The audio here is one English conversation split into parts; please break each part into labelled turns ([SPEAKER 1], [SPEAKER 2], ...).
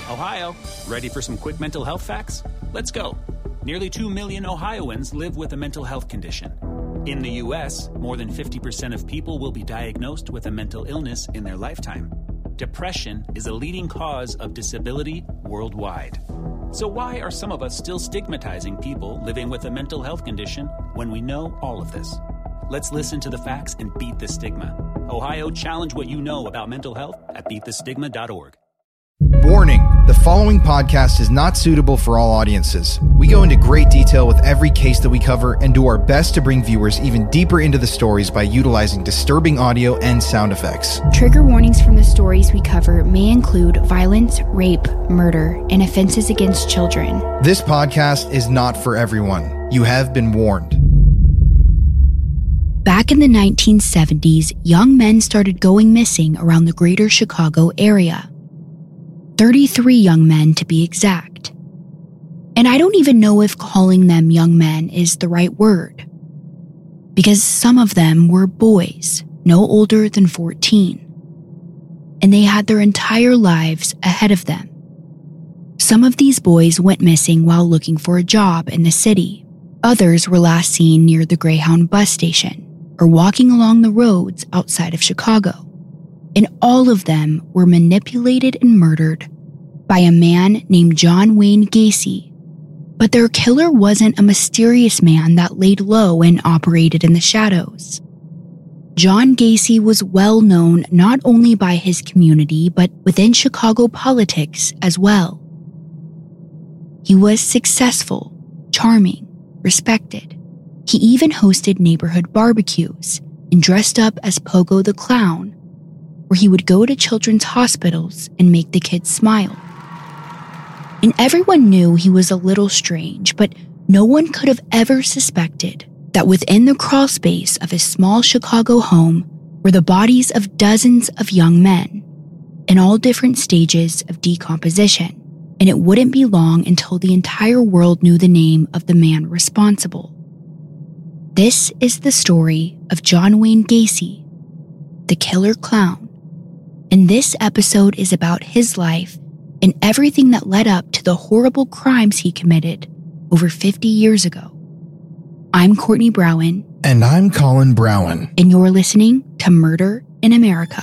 [SPEAKER 1] Ohio, ready for some quick mental health facts? Let's go. Nearly 2 million Ohioans live with a mental health condition. In the U.S., more than 50% of people will be diagnosed with a mental illness in their lifetime. Depression is a leading cause of disability worldwide. So why are some of us still stigmatizing people living with a mental health condition when we know all of this? Let's listen to the facts and beat the stigma. Ohio, challenge what you know about mental health at beatthestigma.org.
[SPEAKER 2] Warning, the following podcast is not suitable for all audiences. We go into great detail with every case that we cover and do our best to bring viewers even deeper into the stories by utilizing disturbing audio and sound effects.
[SPEAKER 3] Trigger warnings from the stories we cover may include violence, rape, murder, and offenses against children.
[SPEAKER 2] This podcast is not for everyone. You have been warned.
[SPEAKER 3] Back in the 1970s, young men started going missing around the greater Chicago area. 33 young men to be exact. And I don't even know if calling them young men is the right word, because some of them were boys, no older than 14, and they had their entire lives ahead of them. Some of these boys went missing while looking for a job in the city. Others were last seen near the Greyhound bus station or walking along the roads outside of Chicago. And all of them were manipulated and murdered by a man named John Wayne Gacy. But their killer wasn't a mysterious man that laid low and operated in the shadows. John Gacy was well known not only by his community, but within Chicago politics as well. He was successful, charming, respected. He even hosted neighborhood barbecues and dressed up as Pogo the Clown, where he would go to children's hospitals and make the kids smile. And everyone knew he was a little strange, but no one could have ever suspected that within the crawl space of his small Chicago home were the bodies of dozens of young men in all different stages of decomposition. And it wouldn't be long until the entire world knew the name of the man responsible. This is the story of John Wayne Gacy, the killer clown. And this episode is about his life and everything that led up to the horrible crimes he committed over 50 years ago. I'm Courtney Browen.
[SPEAKER 2] And I'm Colin Browen.
[SPEAKER 3] And you're listening to Murder in America.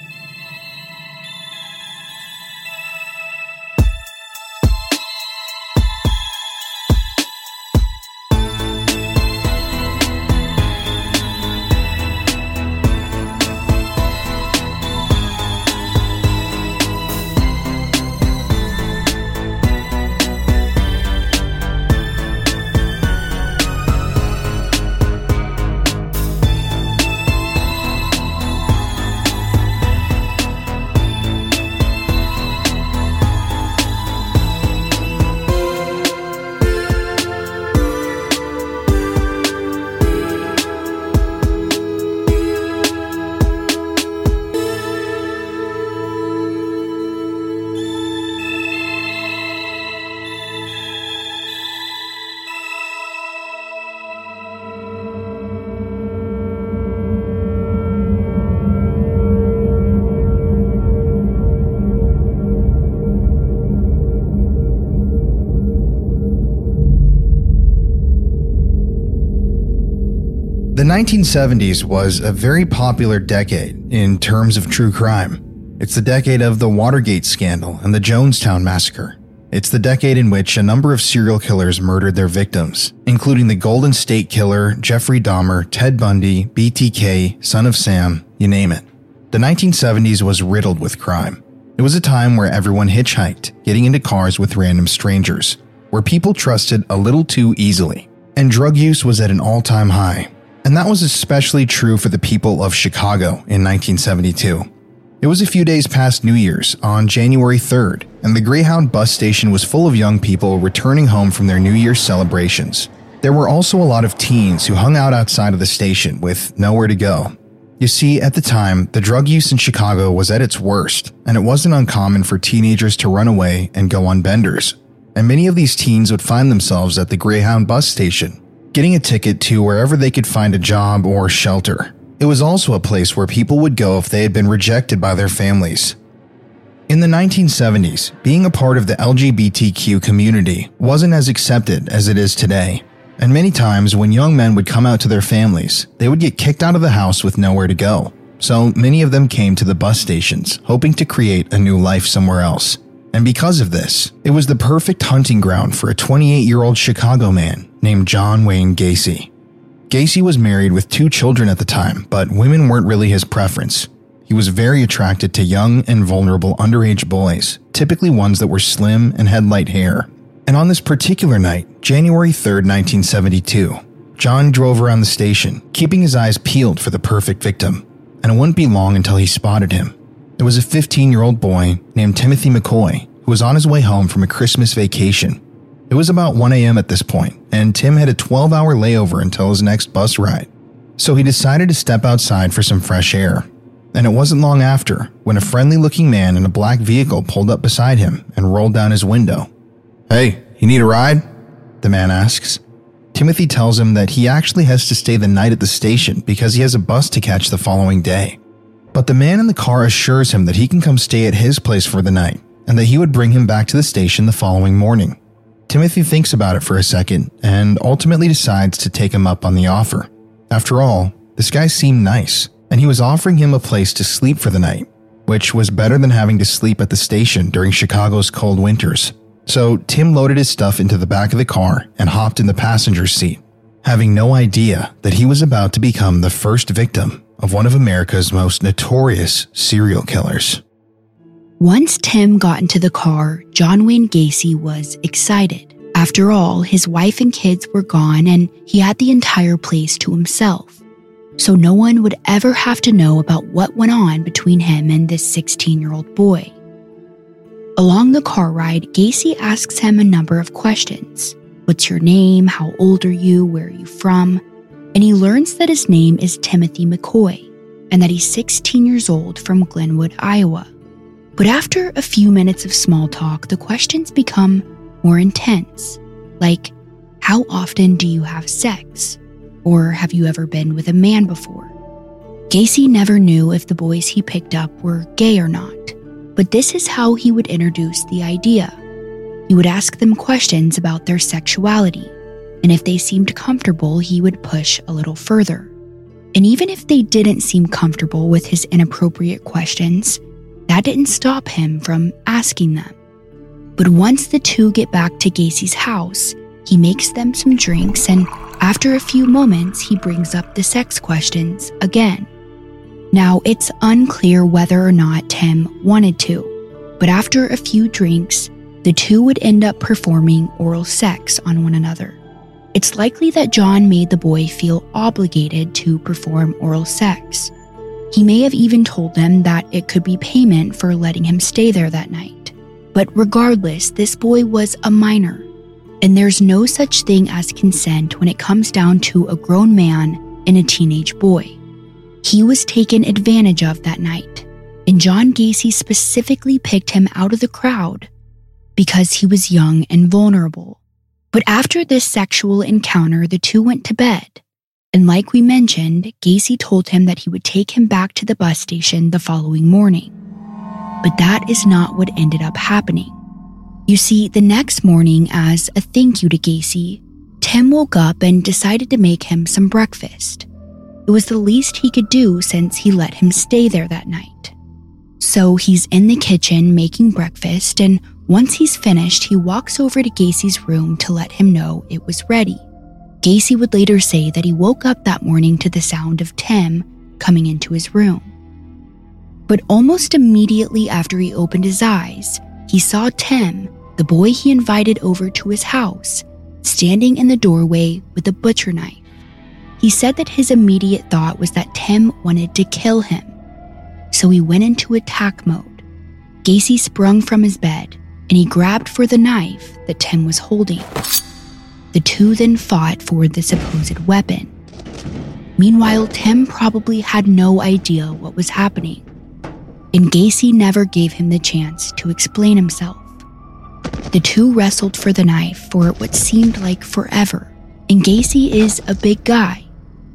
[SPEAKER 2] The 1970s was a very popular decade in terms of true crime. It's the decade of the Watergate scandal and the Jonestown massacre. It's the decade in which a number of serial killers murdered their victims, including the Golden State Killer, Jeffrey Dahmer, Ted Bundy, BTK, Son of Sam, you name it. The 1970s was riddled with crime. It was a time where everyone hitchhiked, getting into cars with random strangers, where people trusted a little too easily, and drug use was at an all-time high. And that was especially true for the people of Chicago in 1972. It was a few days past New Year's, on January 3rd, and the Greyhound bus station was full of young people returning home from their New Year's celebrations. There were also a lot of teens who hung out outside of the station with nowhere to go. You see, at the time, the drug use in Chicago was at its worst, and it wasn't uncommon for teenagers to run away and go on benders. And many of these teens would find themselves at the Greyhound bus station, getting a ticket to wherever they could find a job or shelter. It was also a place where people would go if they had been rejected by their families. In the 1970s, being a part of the LGBTQ community wasn't as accepted as it is today, and many times when young men would come out to their families, they would get kicked out of the house with nowhere to go. So many of them came to the bus stations, hoping to create a new life somewhere else. And because of this, it was the perfect hunting ground for a 28-year-old Chicago man named John Wayne Gacy. Gacy was married with 2 children at the time, but women weren't really his preference. He was very attracted to young and vulnerable underage boys, typically ones that were slim and had light hair. And on this particular night, January 3rd, 1972, John drove around the station, keeping his eyes peeled for the perfect victim. And it wouldn't be long until he spotted him. It was a 15-year-old boy named Timothy McCoy who was on his way home from a Christmas vacation. It was about 1 a.m. at this point, and Tim had a 12-hour layover until his next bus ride. So he decided to step outside for some fresh air. And it wasn't long after when a friendly-looking man in a black vehicle pulled up beside him and rolled down his window. "Hey, you need a ride?" the man asks. Timothy tells him that he actually has to stay the night at the station because he has a bus to catch the following day. But the man in the car assures him that he can come stay at his place for the night and that he would bring him back to the station the following morning. Timothy thinks about it for a second and ultimately decides to take him up on the offer. After all, this guy seemed nice, and he was offering him a place to sleep for the night, which was better than having to sleep at the station during Chicago's cold winters. So Tim loaded his stuff into the back of the car and hopped in the passenger seat, having no idea that he was about to become the first victim of one of America's most notorious serial killers.
[SPEAKER 3] Once Tim got into the car, John Wayne Gacy was excited. After all, his wife and kids were gone and he had the entire place to himself. So no one would ever have to know about what went on between him and this 16-year-old boy. Along the car ride, Gacy asks him a number of questions. What's your name? How old are you? Where are you from? And he learns that his name is Timothy McCoy and that he's 16 years old from Glenwood, Iowa. But after a few minutes of small talk, the questions become more intense. Like, how often do you have sex? Or have you ever been with a man before? Gacy never knew if the boys he picked up were gay or not. But this is how he would introduce the idea. He would ask them questions about their sexuality, and if they seemed comfortable, he would push a little further. And even if they didn't seem comfortable with his inappropriate questions, that didn't stop him from asking them. But once the two get back to Gacy's house, he makes them some drinks, and after a few moments, he brings up the sex questions again. Now, it's unclear whether or not Tim wanted to, but after a few drinks, the two would end up performing oral sex on one another. It's likely that John made the boy feel obligated to perform oral sex. He may have even told them that it could be payment for letting him stay there that night. But regardless, this boy was a minor, and there's no such thing as consent when it comes down to a grown man and a teenage boy. He was taken advantage of that night, and John Gacy specifically picked him out of the crowd because he was young and vulnerable. But after this sexual encounter, the two went to bed, and like we mentioned, Gacy told him that he would take him back to the bus station the following morning. But that is not what ended up happening. You see, the next morning, as a thank you to Gacy, Tim woke up and decided to make him some breakfast. It was the least he could do since he let him stay there that night. So he's in the kitchen making breakfast, and once he's finished, he walks over to Gacy's room to let him know it was ready. Gacy would later say that he woke up that morning to the sound of Tim coming into his room. But almost immediately after he opened his eyes, he saw Tim, the boy he invited over to his house, standing in the doorway with a butcher knife. He said that his immediate thought was that Tim wanted to kill him. So he went into attack mode. Gacy sprung from his bed and he grabbed for the knife that Tim was holding. The two then fought for the supposed weapon. Meanwhile, Tim probably had no idea what was happening, and Gacy never gave him the chance to explain himself. The two wrestled for the knife for what seemed like forever, and Gacy is a big guy,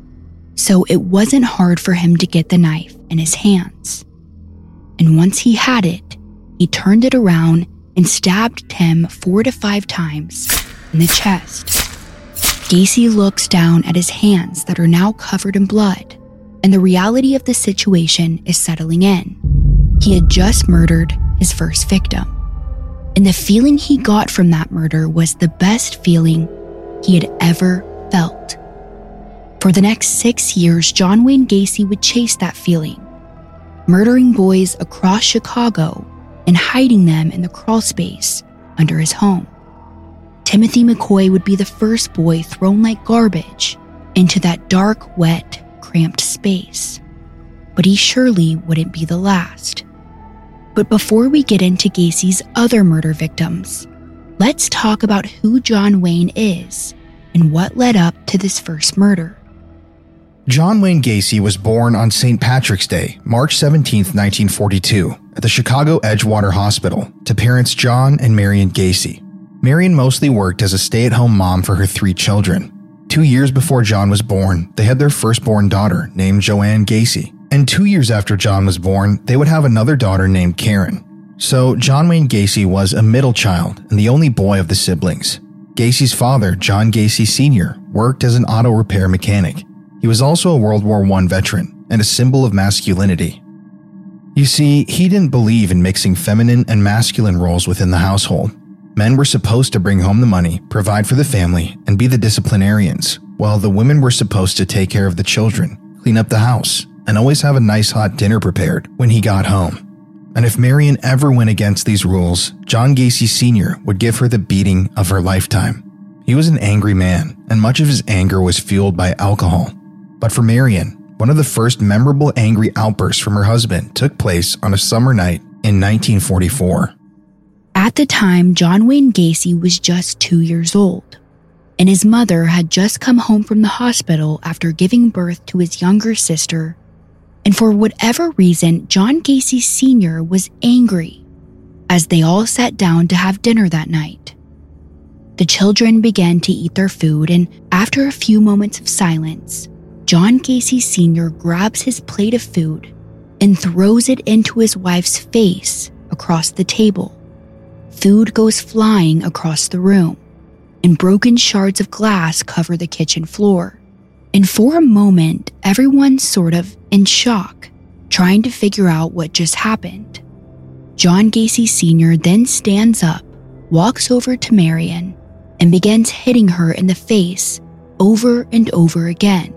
[SPEAKER 3] so it wasn't hard for him to get the knife in his hands. And once he had it, he turned it around and stabbed Tim 4 to 5 times in the chest. Gacy looks down at his hands that are now covered in blood, and the reality of the situation is settling in. He had just murdered his first victim, and the feeling he got from that murder was the best feeling he had ever felt. For the next 6 years, John Wayne Gacy would chase that feeling, murdering boys across Chicago and hiding them in the crawl space under his home. Timothy McCoy would be the first boy thrown like garbage into that dark, wet, cramped space. But he surely wouldn't be the last. But before we get into Gacy's other murder victims, let's talk about who John Wayne is and what led up to this first murder.
[SPEAKER 2] John Wayne Gacy was born on St. Patrick's Day, March 17, 1942, at the Chicago Edgewater Hospital to parents John and Marion Gacy. Marion mostly worked as a stay-at-home mom for her 3 children. 2 years before John was born, they had their firstborn daughter named Joanne Gacy. And 2 years after John was born, they would have another daughter named Karen. So John Wayne Gacy was a middle child and the only boy of the siblings. Gacy's father, John Gacy Sr., worked as an auto repair mechanic. He was also a World War I veteran and a symbol of masculinity. You see, he didn't believe in mixing feminine and masculine roles within the household. Men were supposed to bring home the money, provide for the family, and be the disciplinarians, while the women were supposed to take care of the children, clean up the house, and always have a nice hot dinner prepared when he got home. And if Marion ever went against these rules, John Gacy Sr. would give her the beating of her lifetime. He was an angry man, and much of his anger was fueled by alcohol. But for Marion, one of the first memorable angry outbursts from her husband took place on a summer night in 1944.
[SPEAKER 3] At the time, John Wayne Gacy was just 2 years old, and his mother had just come home from the hospital after giving birth to his younger sister. And for whatever reason, John Gacy Sr. was angry as they all sat down to have dinner that night. The children began to eat their food, and after a few moments of silence, John Gacy Sr. grabs his plate of food and throws it into his wife's face across the table. Food goes flying across the room, and broken shards of glass cover the kitchen floor. And for a moment, everyone's sort of in shock, trying to figure out what just happened. John Gacy Sr. then stands up, walks over to Marion, and begins hitting her in the face over and over again.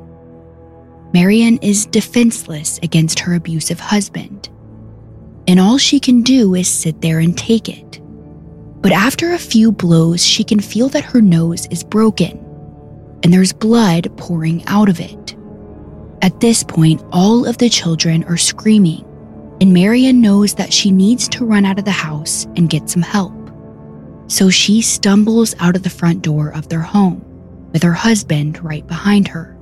[SPEAKER 3] Marion is defenseless against her abusive husband, and all she can do is sit there and take it. But after a few blows, she can feel that her nose is broken, and there's blood pouring out of it. At this point, all of the children are screaming, and Marion knows that she needs to run out of the house and get some help. So she stumbles out of the front door of their home, with her husband right behind her.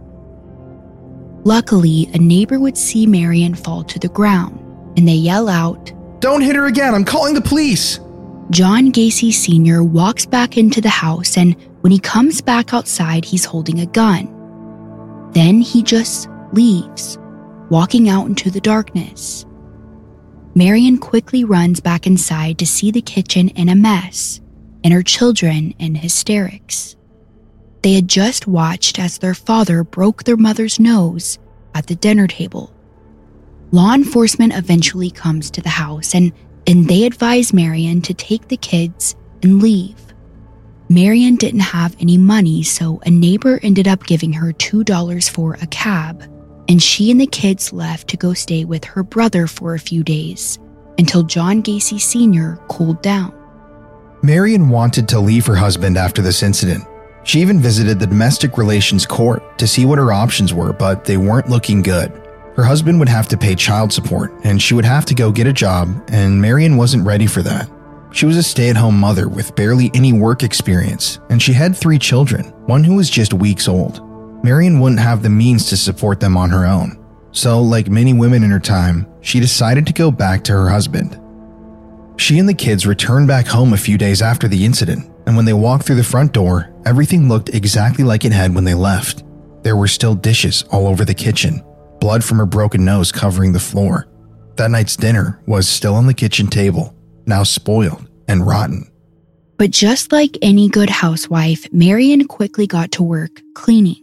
[SPEAKER 3] Luckily, a neighbor would see Marion fall to the ground, and they yell out,
[SPEAKER 2] "Don't hit her again, I'm calling the police!"
[SPEAKER 3] John Gacy Sr. walks back into the house, and when he comes back outside, he's holding a gun. Then he just leaves, walking out into the darkness. Marion quickly runs back inside to see the kitchen in a mess and her children in hysterics. They had just watched as their father broke their mother's nose at the dinner table. Law enforcement eventually comes to the house, and they advise Marion to take the kids and leave. Marion didn't have any money, so a neighbor ended up giving her $2 for a cab, and she and the kids left to go stay with her brother for a few days until John Gacy Sr. cooled down.
[SPEAKER 2] Marion wanted to leave her husband after this incident. She even visited the domestic relations court to see what her options were, but they weren't looking good. Her husband would have to pay child support, and she would have to go get a job, and Marion wasn't ready for that. She was a stay-at-home mother with barely any work experience, and she had 3 children, one who was just weeks old. Marion wouldn't have the means to support them on her own. So, like many women in her time, she decided to go back to her husband. She and the kids returned back home a few days after the incident, and when they walked through the front door, everything looked exactly like it had when they left. There were still dishes all over the kitchen, blood from her broken nose covering the floor. That night's dinner was still on the kitchen table. now spoiled and rotten.
[SPEAKER 3] But just like any good housewife, Marion quickly got to work cleaning.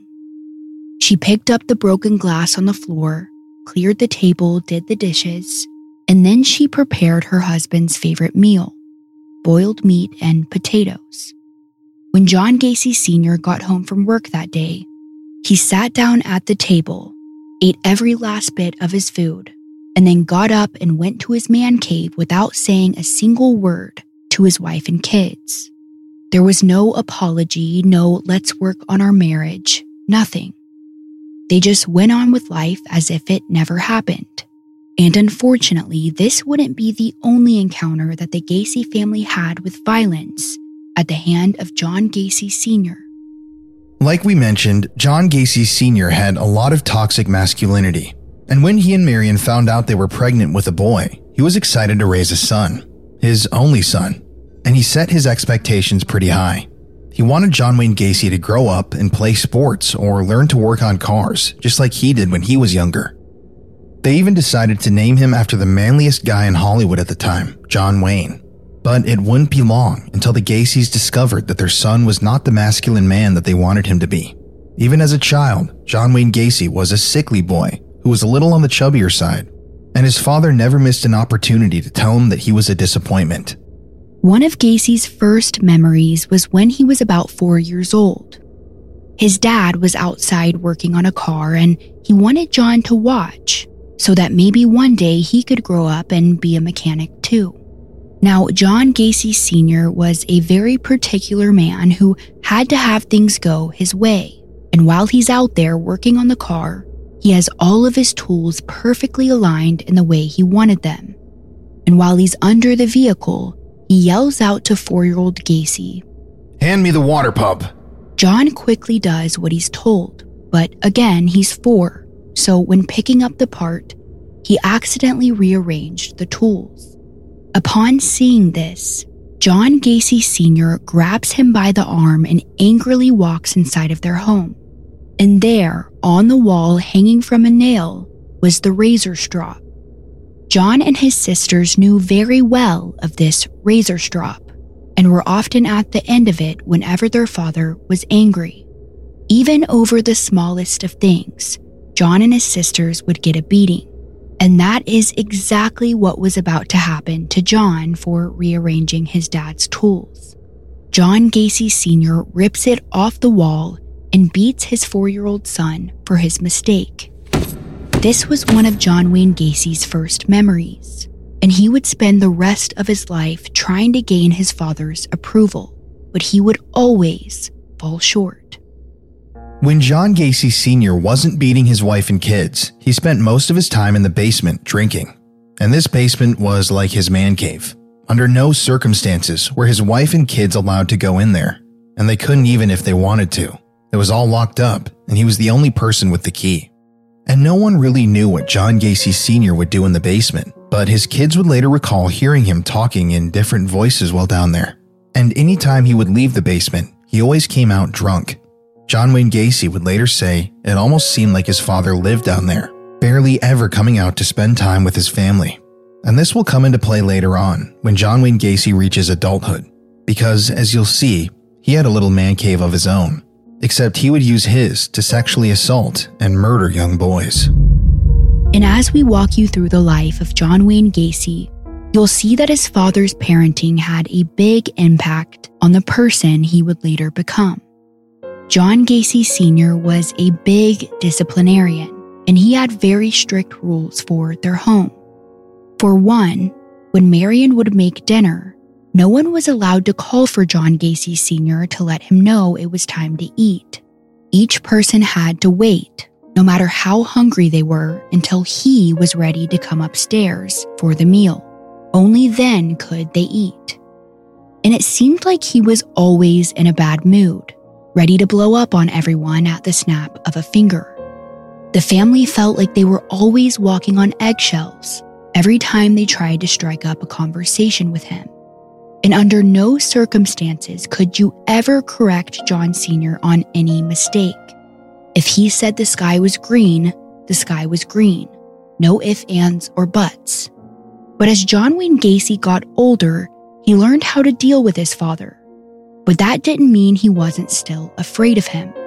[SPEAKER 3] She picked up the broken glass on the floor, cleared the table, did the dishes, and then she prepared her husband's favorite meal, boiled meat and potatoes. When John Gacy Sr. got home from work that day, he sat down at the table, ate every last bit of his food, and then got up and went to his man cave without saying a single word to his wife and kids. There was no apology, no let's work on our marriage, nothing. They just went on with life as if it never happened. And unfortunately, this wouldn't be the only encounter that the Gacy family had with violence at the hand of John Gacy Sr.
[SPEAKER 2] Like we mentioned, John Gacy Sr. had a lot of toxic masculinity. And when he and Marion found out they were pregnant with a boy, he was excited to raise a son, his only son. And he set his expectations pretty high. He wanted John Wayne Gacy to grow up and play sports or learn to work on cars, just like he did when he was younger. They even decided to name him after the manliest guy in Hollywood at the time, John Wayne. But it wouldn't be long until the Gacys discovered that their son was not the masculine man that they wanted him to be. Even as a child, John Wayne Gacy was a sickly boy who was a little on the chubbier side, and his father never missed an opportunity to tell him that he was a disappointment.
[SPEAKER 3] One of Gacy's first memories was when he was about 4 years old. His dad was outside working on a car and he wanted John to watch so that maybe one day he could grow up and be a mechanic too. Now, John Gacy Sr. was a very particular man who had to have things go his way. And while he's out there working on the car, he has all of his tools perfectly aligned in the way he wanted them. And while he's under the vehicle, he yells out to 4-year-old Gacy,
[SPEAKER 2] "Hand me the water pump."
[SPEAKER 3] John quickly does what he's told, but again, he's 4, so when picking up the part, he accidentally rearranged the tools. Upon seeing this, John Gacy Sr. grabs him by the arm and angrily walks inside of their home. And there, on the wall hanging from a nail, was the razor strop. John and his sisters knew very well of this razor strop and were often at the end of it whenever their father was angry. Even over the smallest of things, John and his sisters would get a beating. And that is exactly what was about to happen to John for rearranging his dad's tools. John Gacy Sr. rips it off the wall and beats his 4-year-old son for his mistake. This was one of John Wayne Gacy's first memories, and he would spend the rest of his life trying to gain his father's approval, but he would always fall short.
[SPEAKER 2] When John Gacy Sr. wasn't beating his wife and kids, he spent most of his time in the basement drinking. And this basement was like his man cave. Under no circumstances were his wife and kids allowed to go in there, and they couldn't even if they wanted to. It was all locked up, and he was the only person with the key. And no one really knew what John Gacy Sr. would do in the basement, but his kids would later recall hearing him talking in different voices while down there. And anytime he would leave the basement, he always came out drunk. John Wayne Gacy would later say it almost seemed like his father lived down there, barely ever coming out to spend time with his family. And this will come into play later on when John Wayne Gacy reaches adulthood, because as you'll see, he had a little man cave of his own. Except he would use his to sexually assault and murder young boys.
[SPEAKER 3] And as we walk you through the life of John Wayne Gacy, you'll see that his father's parenting had a big impact on the person he would later become. John Gacy Sr. was a big disciplinarian, and he had very strict rules for their home. For one, when Marion would make dinner, no one was allowed to call for John Gacy Sr. to let him know it was time to eat. Each person had to wait, no matter how hungry they were, until he was ready to come upstairs for the meal. Only then could they eat. And it seemed like he was always in a bad mood, ready to blow up on everyone at the snap of a finger. The family felt like they were always walking on eggshells every time they tried to strike up a conversation with him. And under no circumstances could you ever correct John Sr. on any mistake. If he said the sky was green, the sky was green. No ifs, ands, or buts. But as John Wayne Gacy got older, he learned how to deal with his father. But that didn't mean he wasn't still afraid of him.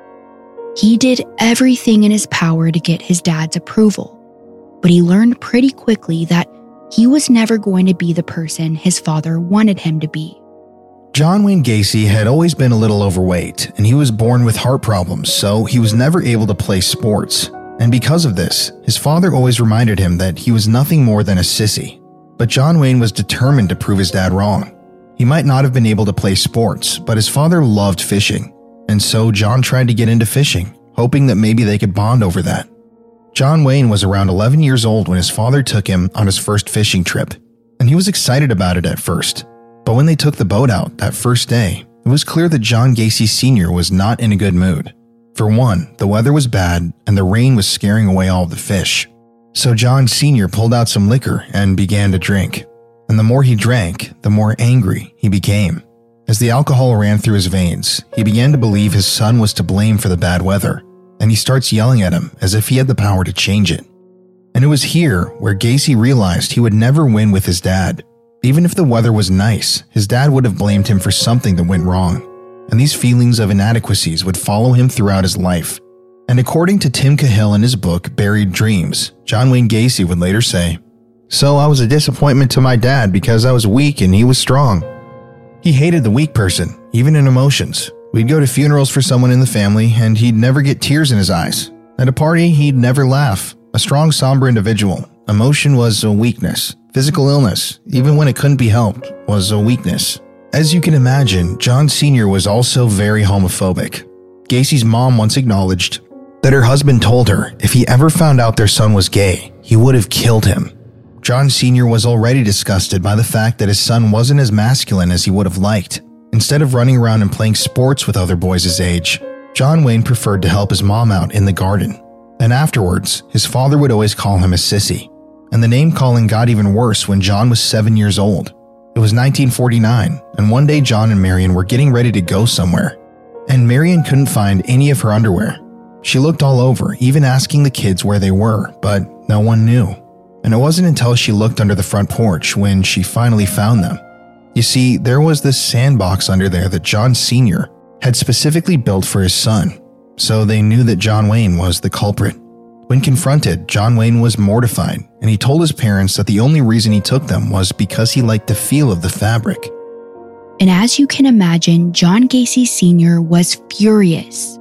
[SPEAKER 3] He did everything in his power to get his dad's approval, but he learned pretty quickly that he was never going to be the person his father wanted him to be.
[SPEAKER 2] John Wayne Gacy had always been a little overweight, and he was born with heart problems, so he was never able to play sports. And because of this, his father always reminded him that he was nothing more than a sissy. But John Wayne was determined to prove his dad wrong. He might not have been able to play sports, but his father loved fishing. And so John tried to get into fishing, hoping that maybe they could bond over that. John Wayne was around 11 years old when his father took him on his first fishing trip, and he was excited about it at first. But when they took the boat out that first day, it was clear that John Gacy Sr. was not in a good mood. For one, the weather was bad and the rain was scaring away all of the fish. So John Sr. pulled out some liquor and began to drink. And the more he drank, the more angry he became. As the alcohol ran through his veins, he began to believe his son was to blame for the bad weather, and he starts yelling at him as if he had the power to change it. And it was here where Gacy realized he would never win with his dad. Even if the weather was nice, his dad would have blamed him for something that went wrong, and these feelings of inadequacies would follow him throughout his life. And according to Tim Cahill in his book Buried Dreams, John Wayne Gacy would later say, "So I was a disappointment to my dad because I was weak and he was strong. He hated the weak person, even in emotions. We'd go to funerals for someone in the family and he'd never get tears in his eyes. At a party, he'd never laugh. A strong, somber individual. Emotion was a weakness. Physical illness, even when it couldn't be helped, was a weakness." As you can imagine, John Sr. was also very homophobic. Gacy's mom once acknowledged that her husband told her if he ever found out their son was gay, he would have killed him. John Sr. was already disgusted by the fact that his son wasn't as masculine as he would have liked. Instead of running around and playing sports with other boys his age, John Wayne preferred to help his mom out in the garden. And afterwards, his father would always call him a sissy. And the name-calling got even worse when John was 7 years old. It was 1949, and one day John and Marion were getting ready to go somewhere. And Marion couldn't find any of her underwear. She looked all over, even asking the kids where they were, but no one knew. And it wasn't until she looked under the front porch when she finally found them. You see, there was this sandbox under there that John Sr. had specifically built for his son, so they knew that John Wayne was the culprit. When confronted, John Wayne was mortified, and he told his parents that the only reason he took them was because he liked the feel of the fabric.
[SPEAKER 3] And as you can imagine, John Gacy Sr. was furious.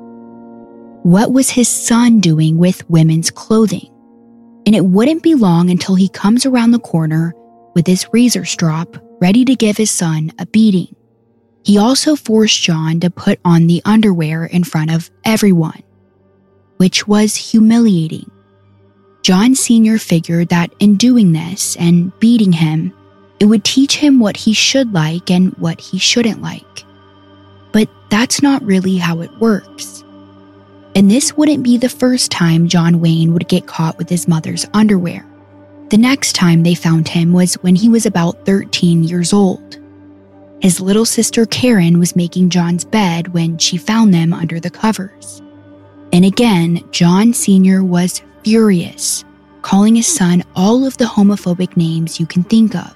[SPEAKER 3] What was his son doing with women's clothing? And it wouldn't be long until he comes around the corner with his razor strop, ready to give his son a beating. He also forced John to put on the underwear in front of everyone, which was humiliating. John Sr. figured that in doing this and beating him, it would teach him what he should like and what he shouldn't like. But that's not really how it works. And this wouldn't be the first time John Wayne would get caught with his mother's underwear. The next time they found him was when he was about 13 years old. His little sister Karen was making John's bed when she found them under the covers. And again, John Sr. was furious, calling his son all of the homophobic names you can think of.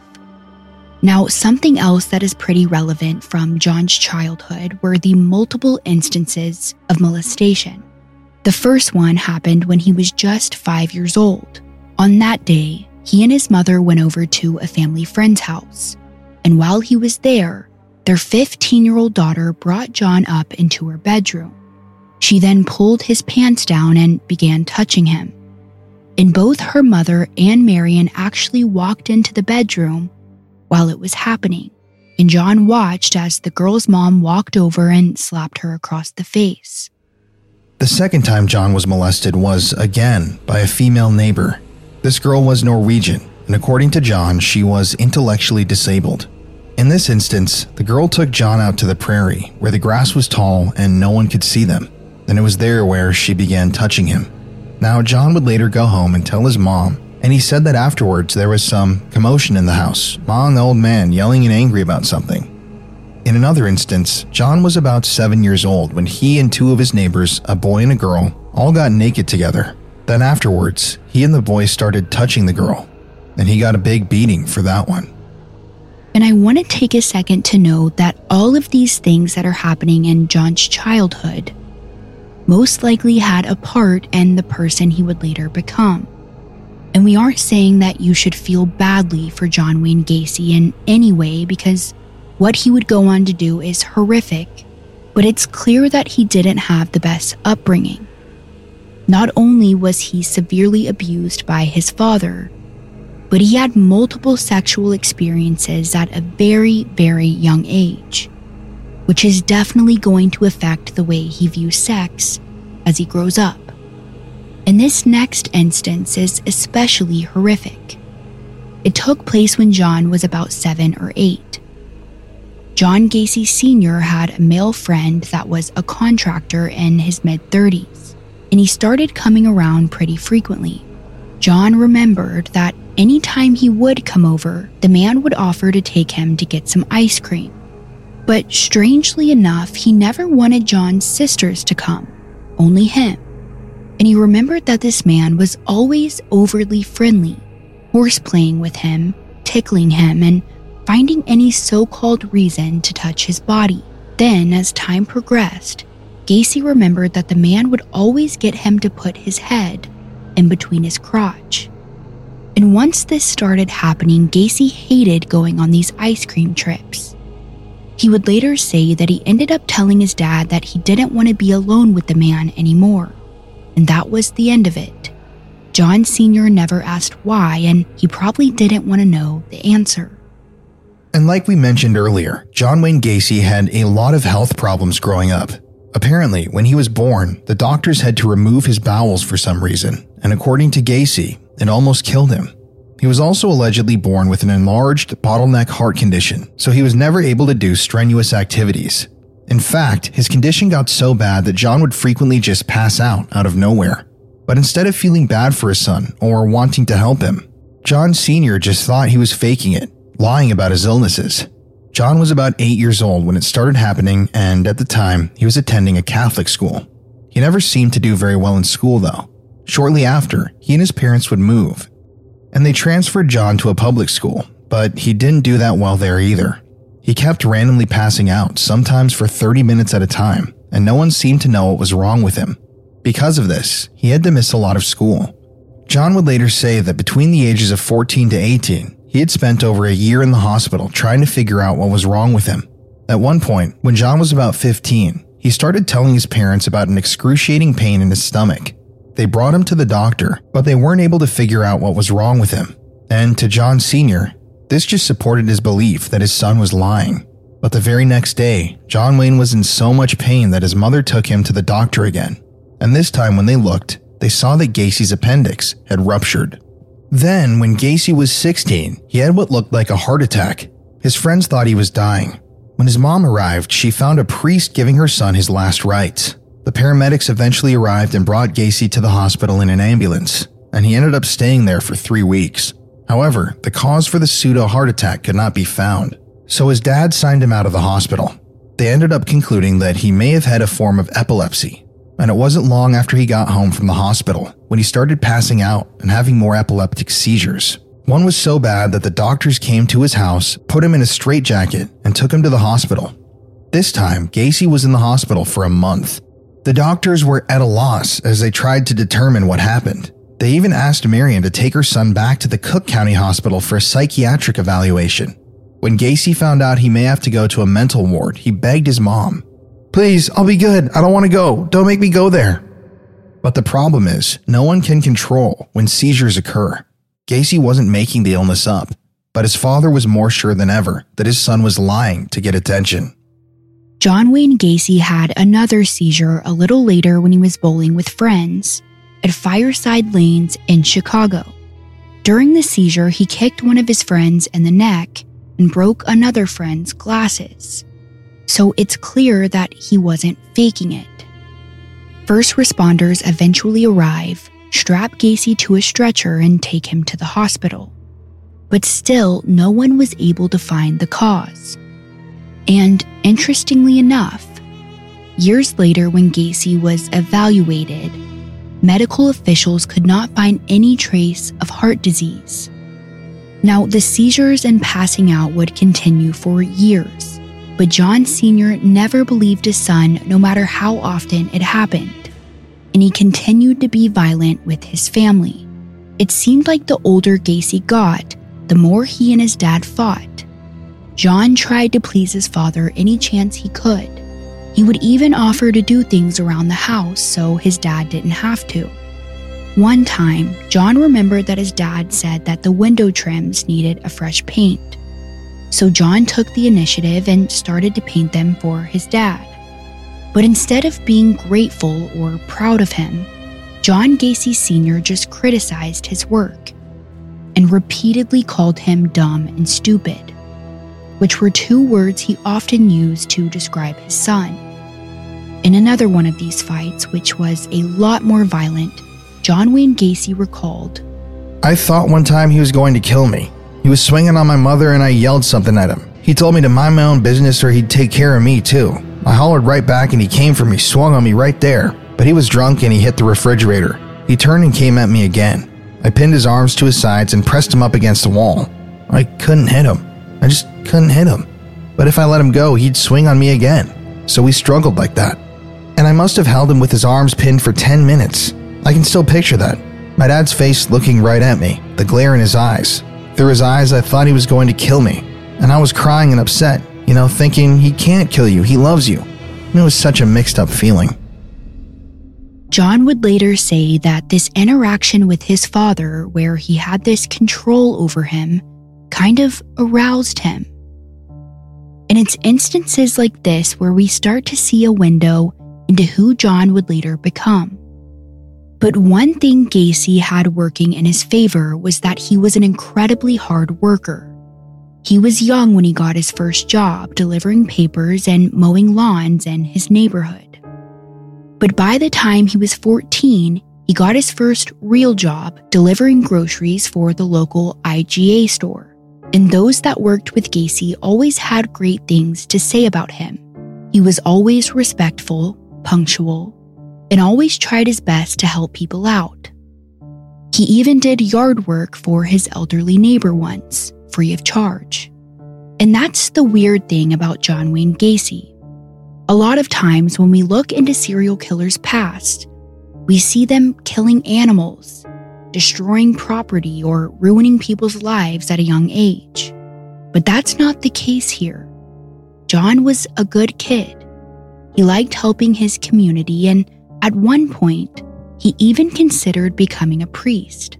[SPEAKER 3] Now, something else that is pretty relevant from John's childhood were the multiple instances of molestation. The first one happened when he was just 5 years old. On that day, he and his mother went over to a family friend's house, and while he was there, their 15-year-old daughter brought John up into her bedroom. She then pulled his pants down and began touching him. And both her mother and Marion actually walked into the bedroom while it was happening, and John watched as the girl's mom walked over and slapped her across the face.
[SPEAKER 2] The second time John was molested was, again, by a female neighbor. This girl was Norwegian, and according to John, she was intellectually disabled. In this instance, the girl took John out to the prairie, where the grass was tall and no one could see them, and it was there where she began touching him. Now, John would later go home and tell his mom, and he said that afterwards there was some commotion in the house, Ma and the old man yelling and angry about something. In another instance, John was about 7 years old when he and two of his neighbors, a boy and a girl, all got naked together. Then afterwards, he and the boy started touching the girl. and he got a big beating for that one.
[SPEAKER 3] And I want to take a second to note that all of these things that are happening in John's childhood most likely had a part in the person he would later become. And we aren't saying that you should feel badly for John Wayne Gacy in any way, because what he would go on to do is horrific, but it's clear that he didn't have the best upbringing. Not only was he severely abused by his father, but he had multiple sexual experiences at a very, very young age, which is definitely going to affect the way he views sex as he grows up. And this next instance is especially horrific. It took place when John was about 7 or 8. John Gacy Sr. had a male friend that was a contractor in his mid-30s, and he started coming around pretty frequently. John remembered that anytime he would come over, the man would offer to take him to get some ice cream. But strangely enough, he never wanted John's sisters to come, only him. And he remembered that this man was always overly friendly, horseplaying with him, tickling him, and finding any so-called reason to touch his body. Then, as time progressed, Gacy remembered that the man would always get him to put his head in between his crotch. And once this started happening, Gacy hated going on these ice cream trips. He would later say that he ended up telling his dad that he didn't want to be alone with the man anymore, and that was the end of it. John Sr. never asked why, and he probably didn't want to know the answer.
[SPEAKER 2] And like we mentioned earlier, John Wayne Gacy had a lot of health problems growing up. Apparently, when he was born, the doctors had to remove his bowels for some reason, and according to Gacy, it almost killed him. He was also allegedly born with an enlarged bottleneck heart condition, so he was never able to do strenuous activities. In fact, his condition got so bad that John would frequently just pass out of nowhere. But instead of feeling bad for his son or wanting to help him, John Sr. just thought he was faking it, lying about his illnesses. John was about 8 years old when it started happening, and at the time, he was attending a Catholic school. He never seemed to do very well in school though. Shortly after, he and his parents would move, and they transferred John to a public school, but he didn't do that well there either. He kept randomly passing out, sometimes for 30 minutes at a time, and no one seemed to know what was wrong with him. Because of this, he had to miss a lot of school. John would later say that between the ages of 14 to 18, he had spent over a year in the hospital trying to figure out what was wrong with him. At one point, when John was about 15, he started telling his parents about an excruciating pain in his stomach. They brought him to the doctor, but they weren't able to figure out what was wrong with him. And to John Sr., this just supported his belief that his son was lying. But the very next day, John Wayne was in so much pain that his mother took him to the doctor again. And this time when they looked, they saw that Gacy's appendix had ruptured. Then, when Gacy was 16, he had what looked like a heart attack. His friends thought he was dying. When his mom arrived, she found a priest giving her son his last rites. The paramedics eventually arrived and brought Gacy to the hospital in an ambulance, and he ended up staying there for 3 weeks. However, the cause for the pseudo-heart attack could not be found, so his dad signed him out of the hospital. They ended up concluding that he may have had a form of epilepsy, and it wasn't long after he got home from the hospital when he started passing out and having more epileptic seizures. One was so bad that the doctors came to his house, put him in a straitjacket, and took him to the hospital. This time, Gacy was in the hospital for a month. The doctors were at a loss as they tried to determine what happened. They even asked Marion to take her son back to the Cook County Hospital for a psychiatric evaluation. When Gacy found out he may have to go to a mental ward, he begged his mom, "Please, I'll be good. I don't want to go. Don't make me go there." But the problem is, no one can control when seizures occur. Gacy wasn't making the illness up, but his father was more sure than ever that his son was lying to get attention.
[SPEAKER 3] John Wayne Gacy had another seizure a little later when he was bowling with friends at Fireside Lanes in Chicago. During the seizure, he kicked one of his friends in the neck and broke another friend's glasses. So it's clear that he wasn't faking it. First responders eventually arrive, strap Gacy to a stretcher, and take him to the hospital. But still, no one was able to find the cause. And interestingly enough, years later when Gacy was evaluated, medical officials could not find any trace of heart disease. Now, the seizures and passing out would continue for years, but John Sr. never believed his son no matter how often it happened, and he continued to be violent with his family. It seemed like the older Gacy got, the more he and his dad fought. John tried to please his father any chance he could. He would even offer to do things around the house so his dad didn't have to. One time, John remembered that his dad said that the window trims needed a fresh paint. So John took the initiative and started to paint them for his dad. But instead of being grateful or proud of him, John Gacy Sr. just criticized his work and repeatedly called him dumb and stupid, which were two words he often used to describe his son. In another one of these fights, which was a lot more violent, John Wayne Gacy recalled,
[SPEAKER 2] "I thought one time he was going to kill me. He was swinging on my mother and I yelled something at him. He told me to mind my own business or he'd take care of me too. I hollered right back and he came for me, swung on me right there. But he was drunk and he hit the refrigerator. He turned and came at me again. I pinned his arms to his sides and pressed him up against the wall. I couldn't hit him. I just couldn't hit him. But if I let him go, he'd swing on me again. So we struggled like that. And I must have held him with his arms pinned for 10 minutes. I can still picture that. My dad's face looking right at me, the glare in his eyes. Through his eyes, I thought he was going to kill me. And I was crying and upset, thinking he can't kill you, he loves you. And it was such a mixed up feeling."
[SPEAKER 3] John would later say that this interaction with his father, where he had this control over him, kind of aroused him. And it's instances like this where we start to see a window into who John would later become. But one thing Gacy had working in his favor was that he was an incredibly hard worker. He was young when he got his first job, delivering papers and mowing lawns in his neighborhood. But by the time he was 14, he got his first real job, delivering groceries for the local IGA store. And those that worked with Gacy always had great things to say about him. He was always respectful, punctual, and always tried his best to help people out. He even did yard work for his elderly neighbor once, free of charge. And that's the weird thing about John Wayne Gacy. A lot of times when we look into serial killers' past, we see them killing animals, destroying property, or ruining people's lives at a young age. But that's not the case here. John was a good kid. He liked helping his community, and at one point, he even considered becoming a priest.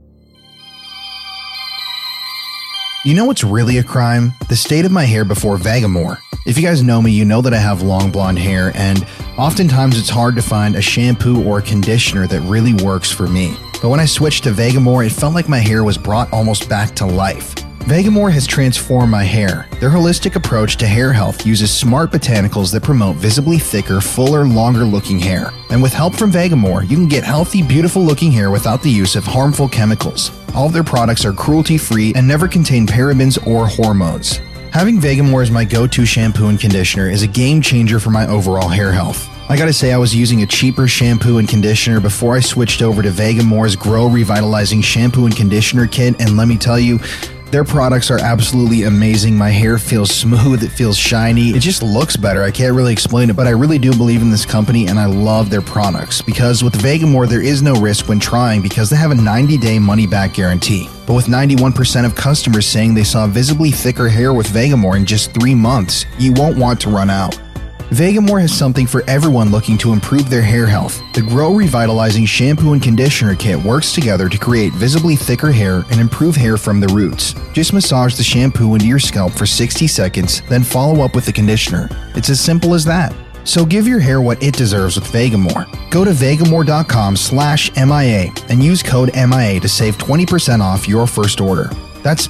[SPEAKER 2] You know what's really a crime? The state of my hair before Vegamour. If you guys know me, you know that I have long blonde hair, and oftentimes it's hard to find a shampoo or a conditioner that really works for me. But when I switched to Vegamour, it felt like my hair was brought almost back to life. Vegamour has transformed my hair. Their holistic approach to hair health uses smart botanicals that promote visibly thicker, fuller, longer-looking hair. And with help from Vegamour, you can get healthy, beautiful-looking hair without the use of harmful chemicals. All of their products are cruelty-free and never contain parabens or hormones. Having Vegamour as my go-to shampoo and conditioner is a game-changer for my overall hair health. I gotta say, I was using a cheaper shampoo and conditioner before I switched over to Vegamour's Grow Revitalizing Shampoo and Conditioner Kit, and let me tell you, their products are absolutely amazing. My hair feels smooth, it feels shiny, it just looks better. I can't really explain it, but I really do believe in this company and I love their products. Because with Vegamour, there is no risk when trying because they have a 90-day money-back guarantee. But with 91% of customers saying they saw visibly thicker hair with Vegamour in just 3 months, you won't want to run out. Vegamour has something for everyone looking to improve their hair health. The Grow Revitalizing Shampoo and Conditioner Kit works together to create visibly thicker hair and improve hair from the roots. Just massage the shampoo into your scalp for 60 seconds, then follow up with the conditioner. It's as simple as that. So give your hair what it deserves with Vegamour. Go to vegamour.com/MIA and use code MIA to save 20% off your first order. That's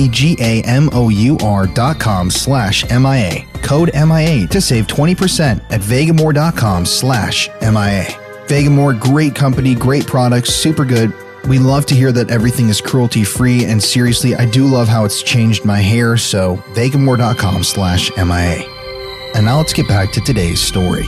[SPEAKER 2] vegamour.com/MIA. Code MIA to save 20% at vegamour.com/MIA. Vegamour, great company, great products, super good. We love to hear that everything is cruelty-free, and seriously, I do love how it's changed my hair, so vegamour.com/MIA. And now let's get back to today's story.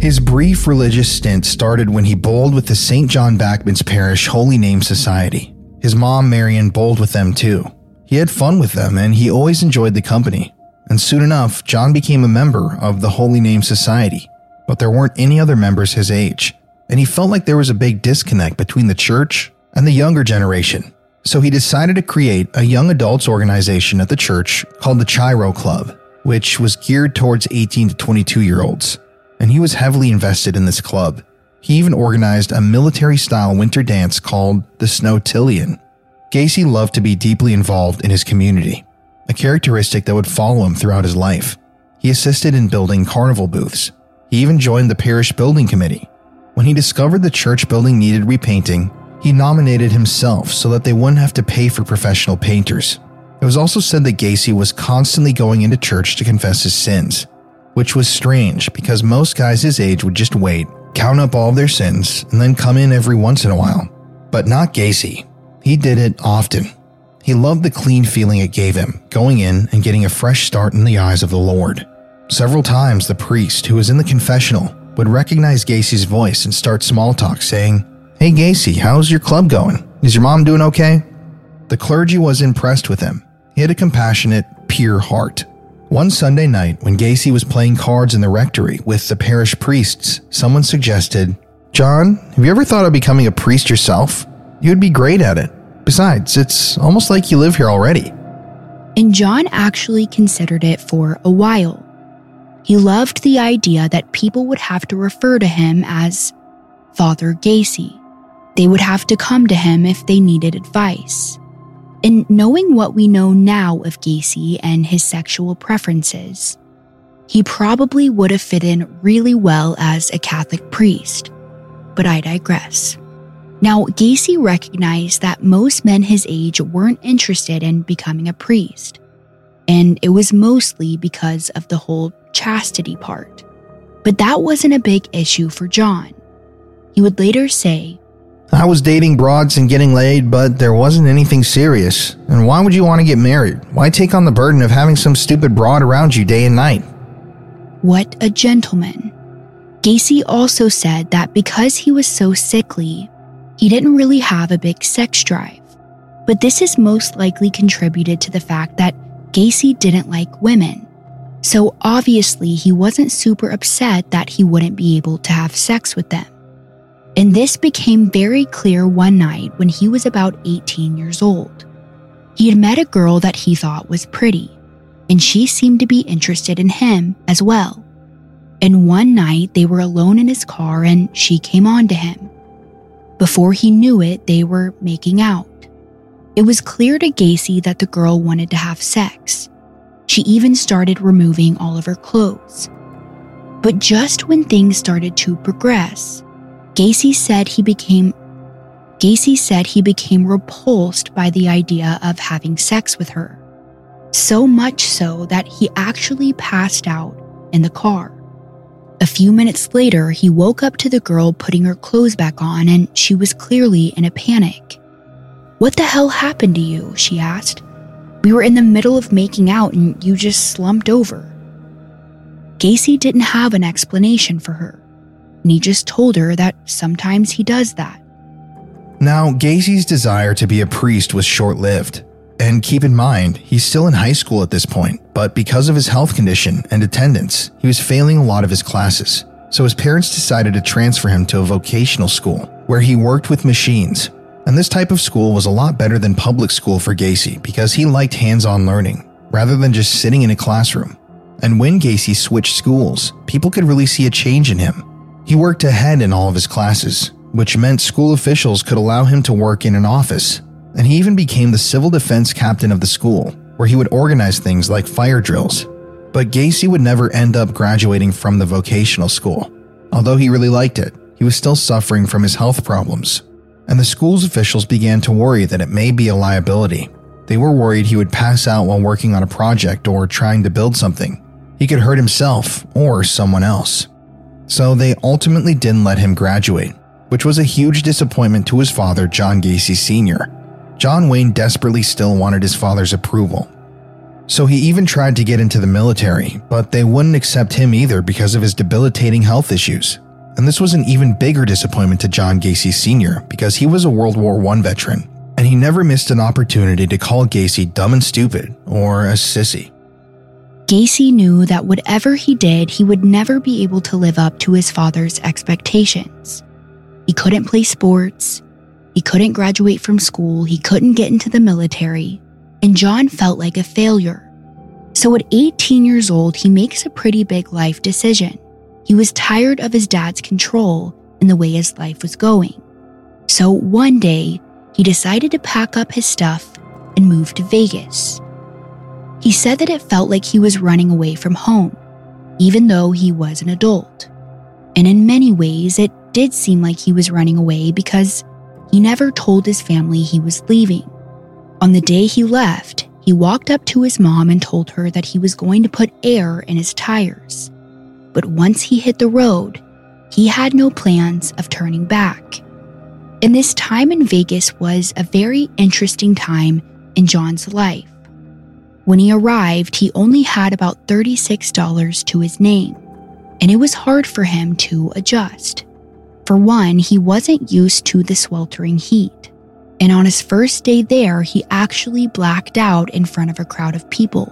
[SPEAKER 2] His brief religious stint started when he bowled with the St. John Bachman's Parish Holy Name Society. His mom, Marion, bowled with them too. He had fun with them and he always enjoyed the company. And soon enough, John became a member of the Holy Name Society, but there weren't any other members his age, and he felt like there was a big disconnect between the church and the younger generation. So he decided to create a young adults organization at the church called the Chiro Club, which was geared towards 18 to 22-year-olds. And he was heavily invested in this club. He even organized a military-style winter dance called the Snowtillion. Gacy loved to be deeply involved in his community, a characteristic that would follow him throughout his life. He assisted in building carnival booths. He even joined the parish building committee. When he discovered the church building needed repainting, he nominated himself so that they wouldn't have to pay for professional painters. It was also said that Gacy was constantly going into church to confess his sins, which was strange because most guys his age would just wait, count up all of their sins, and then come in every once in a while. But not Gacy. He did it often. He loved the clean feeling it gave him, going in and getting a fresh start in the eyes of the Lord. Several times the priest who was in the confessional would recognize Gacy's voice and start small talk saying, "Hey Gacy, how's your club going? Is your mom doing okay?" The clergy was impressed with him. He had a compassionate, pure heart. One Sunday night, when Gacy was playing cards in the rectory with the parish priests, someone suggested, "John, have you ever thought of becoming a priest yourself? You would be great at it. Besides, it's almost like you live here already."
[SPEAKER 3] And John actually considered it for a while. He loved the idea that people would have to refer to him as Father Gacy. They would have to come to him if they needed advice. And knowing what we know now of Gacy and his sexual preferences, he probably would have fit in really well as a Catholic priest. But I digress. Now, Gacy recognized that most men his age weren't interested in becoming a priest, and it was mostly because of the whole chastity part. But that wasn't a big issue for John. He would later say,
[SPEAKER 2] "I was dating broads and getting laid, but there wasn't anything serious. And why would you want to get married? Why take on the burden of having some stupid broad around you day and night?"
[SPEAKER 3] What a gentleman. Gacy also said that because he was so sickly, he didn't really have a big sex drive. But this is most likely contributed to the fact that Gacy didn't like women. So obviously he wasn't super upset that he wouldn't be able to have sex with them. And this became very clear one night when he was about 18 years old. He had met a girl that he thought was pretty, and she seemed to be interested in him as well. And one night they were alone in his car and she came on to him. Before he knew it, they were making out. It was clear to Gacy that the girl wanted to have sex. She even started removing all of her clothes. But just when things started to progress, Gacy said he became repulsed by the idea of having sex with her. So much so that he actually passed out in the car. A few minutes later, he woke up to the girl putting her clothes back on, and she was clearly in a panic. "What the hell happened to you?" she asked. "We were in the middle of making out and you just slumped over." Gacy didn't have an explanation for her, and he just told her that sometimes he does that.
[SPEAKER 2] Now, Gacy's desire to be a priest was short-lived. And keep in mind, he's still in high school at this point, but because of his health condition and attendance, he was failing a lot of his classes. So his parents decided to transfer him to a vocational school, where he worked with machines. And this type of school was a lot better than public school for Gacy because he liked hands-on learning, rather than just sitting in a classroom. And when Gacy switched schools, people could really see a change in him. He worked ahead in all of his classes, which meant school officials could allow him to work in an office. And he even became the civil defense captain of the school, where he would organize things like fire drills. But Gacy would never end up graduating from the vocational school. Although he really liked it, he was still suffering from his health problems. And the school's officials began to worry that it may be a liability. They were worried he would pass out while working on a project or trying to build something. He could hurt himself or someone else. So they ultimately didn't let him graduate, which was a huge disappointment to his father, John Gacy Sr. John Wayne desperately still wanted his father's approval. So he even tried to get into the military, but they wouldn't accept him either because of his debilitating health issues. And this was an even bigger disappointment to John Gacy Sr. because he was a World War I veteran, and he never missed an opportunity to call Gacy dumb and stupid or a sissy.
[SPEAKER 3] Gacy knew that whatever he did, he would never be able to live up to his father's expectations. He couldn't play sports, he couldn't graduate from school, he couldn't get into the military, and John felt like a failure. So at 18 years old, he makes a pretty big life decision. He was tired of his dad's control and the way his life was going. So one day, he decided to pack up his stuff and move to Vegas. He said that it felt like he was running away from home, even though he was an adult. And in many ways, it did seem like he was running away because he never told his family he was leaving. On the day he left, he walked up to his mom and told her that he was going to put air in his tires. But once he hit the road, he had no plans of turning back. And this time in Vegas was a very interesting time in John's life. When he arrived, he only had about $36 to his name, and it was hard for him to adjust. For one, he wasn't used to the sweltering heat, and on his first day there, he actually blacked out in front of a crowd of people.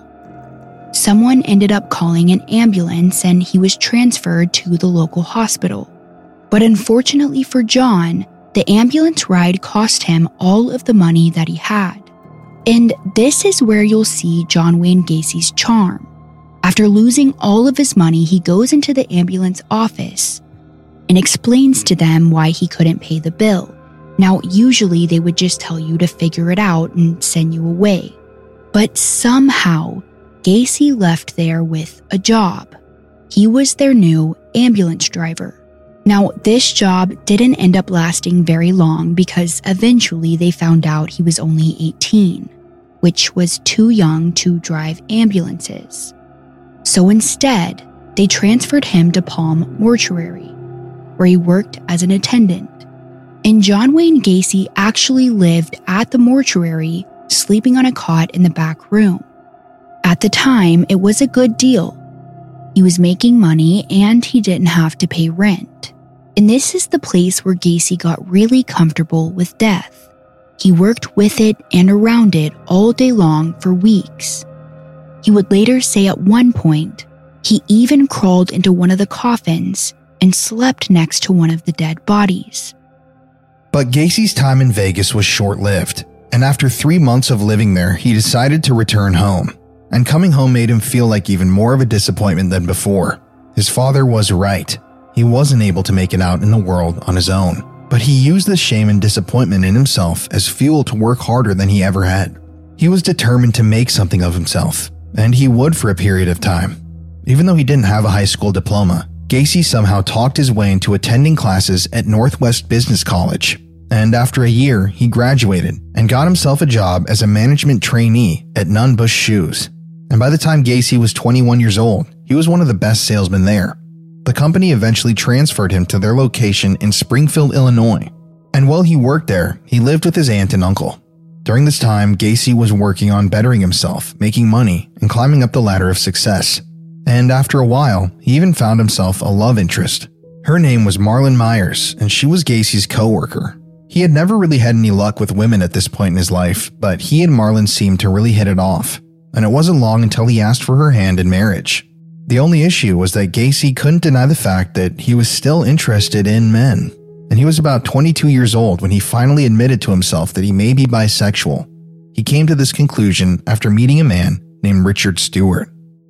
[SPEAKER 3] Someone ended up calling an ambulance and he was transferred to the local hospital. But unfortunately for John, the ambulance ride cost him all of the money that he had. And this is where you'll see John Wayne Gacy's charm. After losing all of his money, he goes into the ambulance office and explains to them why he couldn't pay the bill. Now, usually they would just tell you to figure it out and send you away. But somehow, Gacy left there with a job. He was their new ambulance driver. Now, this job didn't end up lasting very long because eventually they found out he was only 18, which was too young to drive ambulances. So instead, they transferred him to Palm Mortuary, where he worked as an attendant. And John Wayne Gacy actually lived at the mortuary, sleeping on a cot in the back room. At the time, it was a good deal. He was making money and he didn't have to pay rent. And this is the place where Gacy got really comfortable with death. He worked with it and around it all day long for weeks. He would later say at one point, he even crawled into one of the coffins and slept next to one of the dead bodies.
[SPEAKER 2] But Gacy's time in Vegas was short-lived, and after 3 months of living there, he decided to return home. And coming home made him feel like even more of a disappointment than before. His father was right. He wasn't able to make it out in the world on his own. But he used the shame and disappointment in himself as fuel to work harder than he ever had. He was determined to make something of himself, and he would for a period of time. Even though he didn't have a high school diploma, Gacy somehow talked his way into attending classes at Northwest Business College. And after a year, he graduated and got himself a job as a management trainee at Nunn Bush Shoes. And by the time Gacy was 21 years old, he was one of the best salesmen there. The company eventually transferred him to their location in Springfield, Illinois. And while he worked there, he lived with his aunt and uncle. During this time, Gacy was working on bettering himself, making money, and climbing up the ladder of success. And after a while, he even found himself a love interest. Her name was Marlon Myers, and she was Gacy's co-worker. He had never really had any luck with women at this point in his life, but he and Marlon seemed to really hit it off. And it wasn't long until he asked for her hand in marriage. The only issue was that Gacy couldn't deny the fact that he was still interested in men. And he was about 22 years old when he finally admitted to himself that he may be bisexual. He came to this conclusion after meeting a man named Richard Stewart.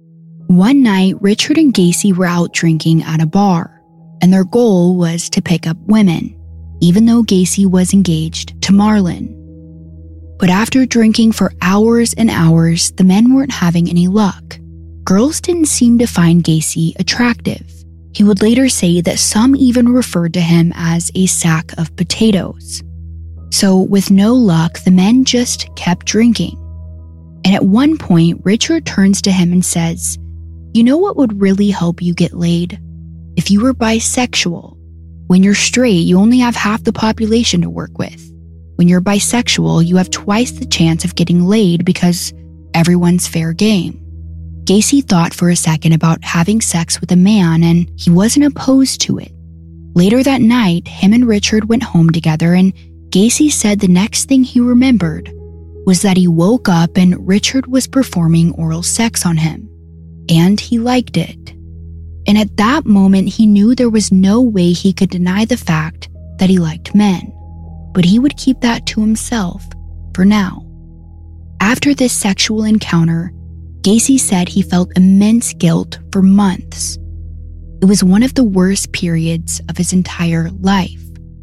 [SPEAKER 3] One night, Richard and Gacy were out drinking at a bar, and their goal was to pick up women, even though Gacy was engaged to Marlon. But after drinking for hours and hours, the men weren't having any luck. Girls didn't seem to find Gacy attractive. He would later say that some even referred to him as a sack of potatoes. So with no luck, the men just kept drinking. And at one point, Richard turns to him and says, "You know what would really help you get laid? If you were bisexual. When you're straight, you only have half the population to work with. When you're bisexual, you have twice the chance of getting laid because everyone's fair game. Gacy thought for a second about having sex with a man, and he wasn't opposed to it. Later that night, him and Richard went home together, and Gacy said the next thing he remembered was that he woke up and Richard was performing oral sex on him, and he liked it. And at that moment, he knew there was no way he could deny the fact that he liked men, but he would keep that to himself for now. After this sexual encounter, Gacy said he felt immense guilt for months. It was one of the worst periods of his entire life.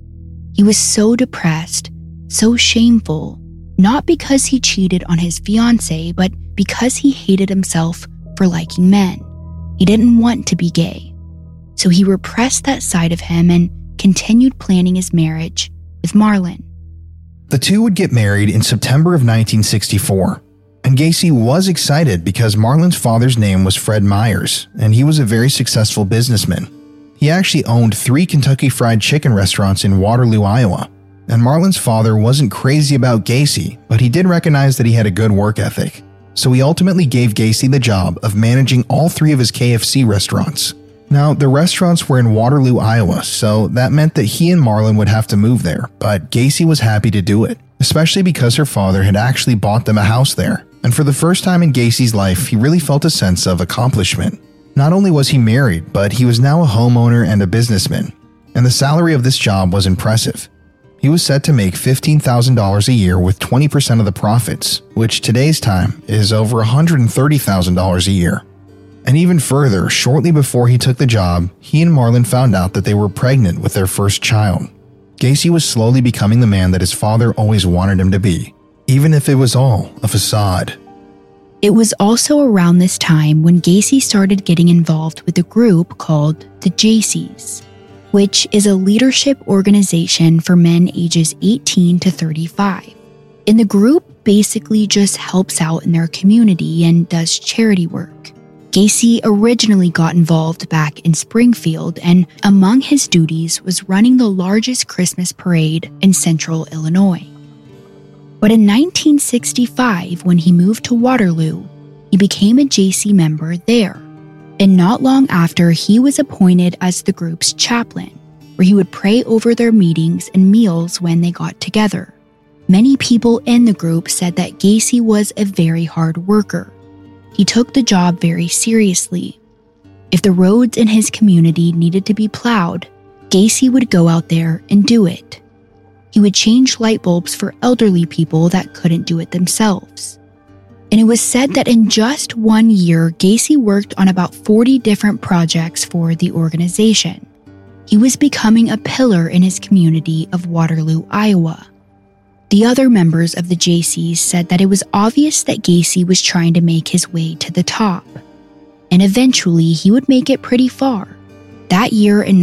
[SPEAKER 3] He was so depressed, so shameful, not because he cheated on his fiancée, but because he hated himself for liking men. He didn't want to be gay. So he repressed that side of him and continued planning his marriage with Marlon.
[SPEAKER 2] The two would get married in September of 1964, and Gacy was excited because Marlon's father's name was Fred Myers, and he was a very successful businessman. He actually owned 3 Kentucky Fried Chicken restaurants in Waterloo, Iowa, and Marlon's father wasn't crazy about Gacy, but he did recognize that he had a good work ethic. So he ultimately gave Gacy the job of managing all 3 of his KFC restaurants. Now, the restaurants were in Waterloo, Iowa, so that meant that he and Marlon would have to move there, but Gacy was happy to do it, especially because her father had actually bought them a house there. And for the first time in Gacy's life, he really felt a sense of accomplishment. Not only was he married, but he was now a homeowner and a businessman, and the salary of this job was impressive. He was set to make $15,000 a year with 20% of the profits, which today's time is over $130,000 a year. And even further, shortly before he took the job, he and Marlon found out that they were pregnant with their first child. Gacy was slowly becoming the man that his father always wanted him to be, even if it was all a facade.
[SPEAKER 3] It was also around this time when Gacy started getting involved with a group called the Jaycees, which is a leadership organization for men ages 18 to 35. And the group basically just helps out in their community and does charity work. Gacy originally got involved back in Springfield, and among his duties was running the largest Christmas parade in central Illinois. But in 1965, when he moved to Waterloo, he became a Jaycee member there. And not long after, he was appointed as the group's chaplain, where he would pray over their meetings and meals when they got together. Many people in the group said that Gacy was a very hard worker. He took the job very seriously. If the roads in his community needed to be plowed, Gacy would go out there and do it. He would change light bulbs for elderly people that couldn't do it themselves. And it was said that in just 1 year, Gacy worked on about 40 different projects for the organization. He was becoming a pillar in his community of Waterloo, Iowa. The other members of the Jaycees said that it was obvious that Gacy was trying to make his way to the top. And eventually, he would make it pretty far. That year in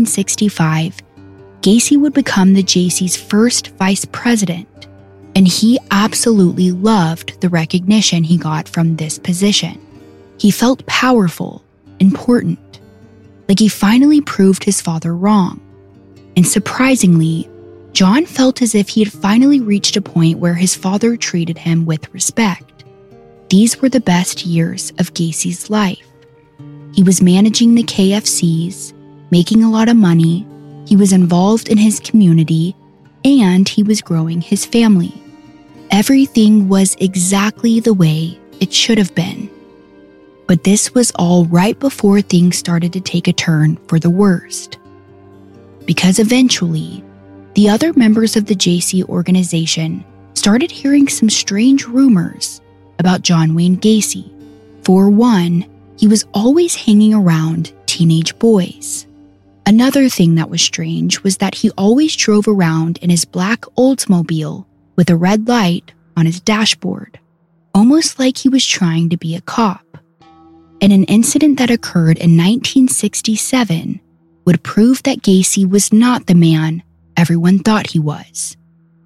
[SPEAKER 3] 1965, Gacy would become the Jaycees' first vice president, and he absolutely loved the recognition he got from this position. He felt powerful, important, like he finally proved his father wrong. And surprisingly, John felt as if he had finally reached a point where his father treated him with respect. These were the best years of Gacy's life. He was managing the KFCs, making a lot of money, he was involved in his community, and he was growing his family. Everything was exactly the way it should have been. But this was all right before things started to take a turn for the worst. Because eventually, the other members of the Jaycee organization started hearing some strange rumors about John Wayne Gacy. For one, he was always hanging around teenage boys. Another thing that was strange was that he always drove around in his black Oldsmobile with a red light on his dashboard, almost like he was trying to be a cop. And an incident that occurred in 1967 would prove that Gacy was not the man everyone thought he was.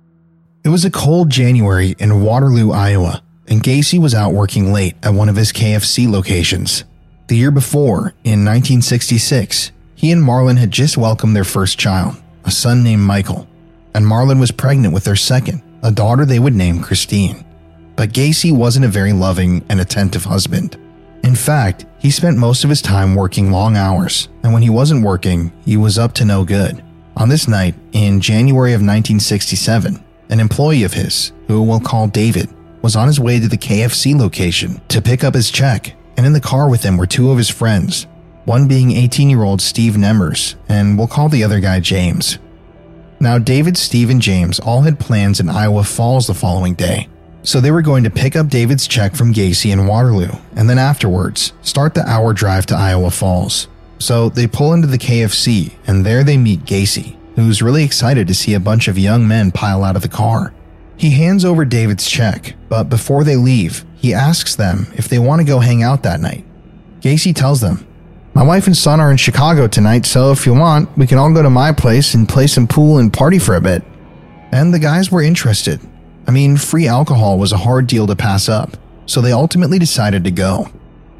[SPEAKER 2] It was a cold January in Waterloo, Iowa, and Gacy was out working late at one of his KFC locations. The year before, in 1966, he and Marlon had just welcomed their first child, a son named Michael, and Marlon was pregnant with their second, a daughter they would name Christine. but Gacy wasn't a very loving and attentive husband. In fact, he spent most of his time working long hours, and when he wasn't working, he was up to no good. On this night, in January of 1967, an employee of his, who we'll call David, was on his way to the KFC location to pick up his check, and in the car with him were two of his friends, one being 18-year-old Steve Nemmers, and we'll call the other guy James. Now, David, Steve, and James all had plans in Iowa Falls the following day, so they were going to pick up David's check from Gacy in Waterloo, and then afterwards, start the hour drive to Iowa Falls. So they pull into the KFC, and there they meet Gacy, who's really excited to see a bunch of young men pile out of the car. He hands over David's check, but before they leave, he asks them if they want to go hang out that night. Gacy tells them, "My wife and son are in Chicago tonight, so if you want, we can all go to my place and play some pool and party for a bit." And the guys were interested. I mean, free alcohol was a hard deal to pass up, so they ultimately decided to go.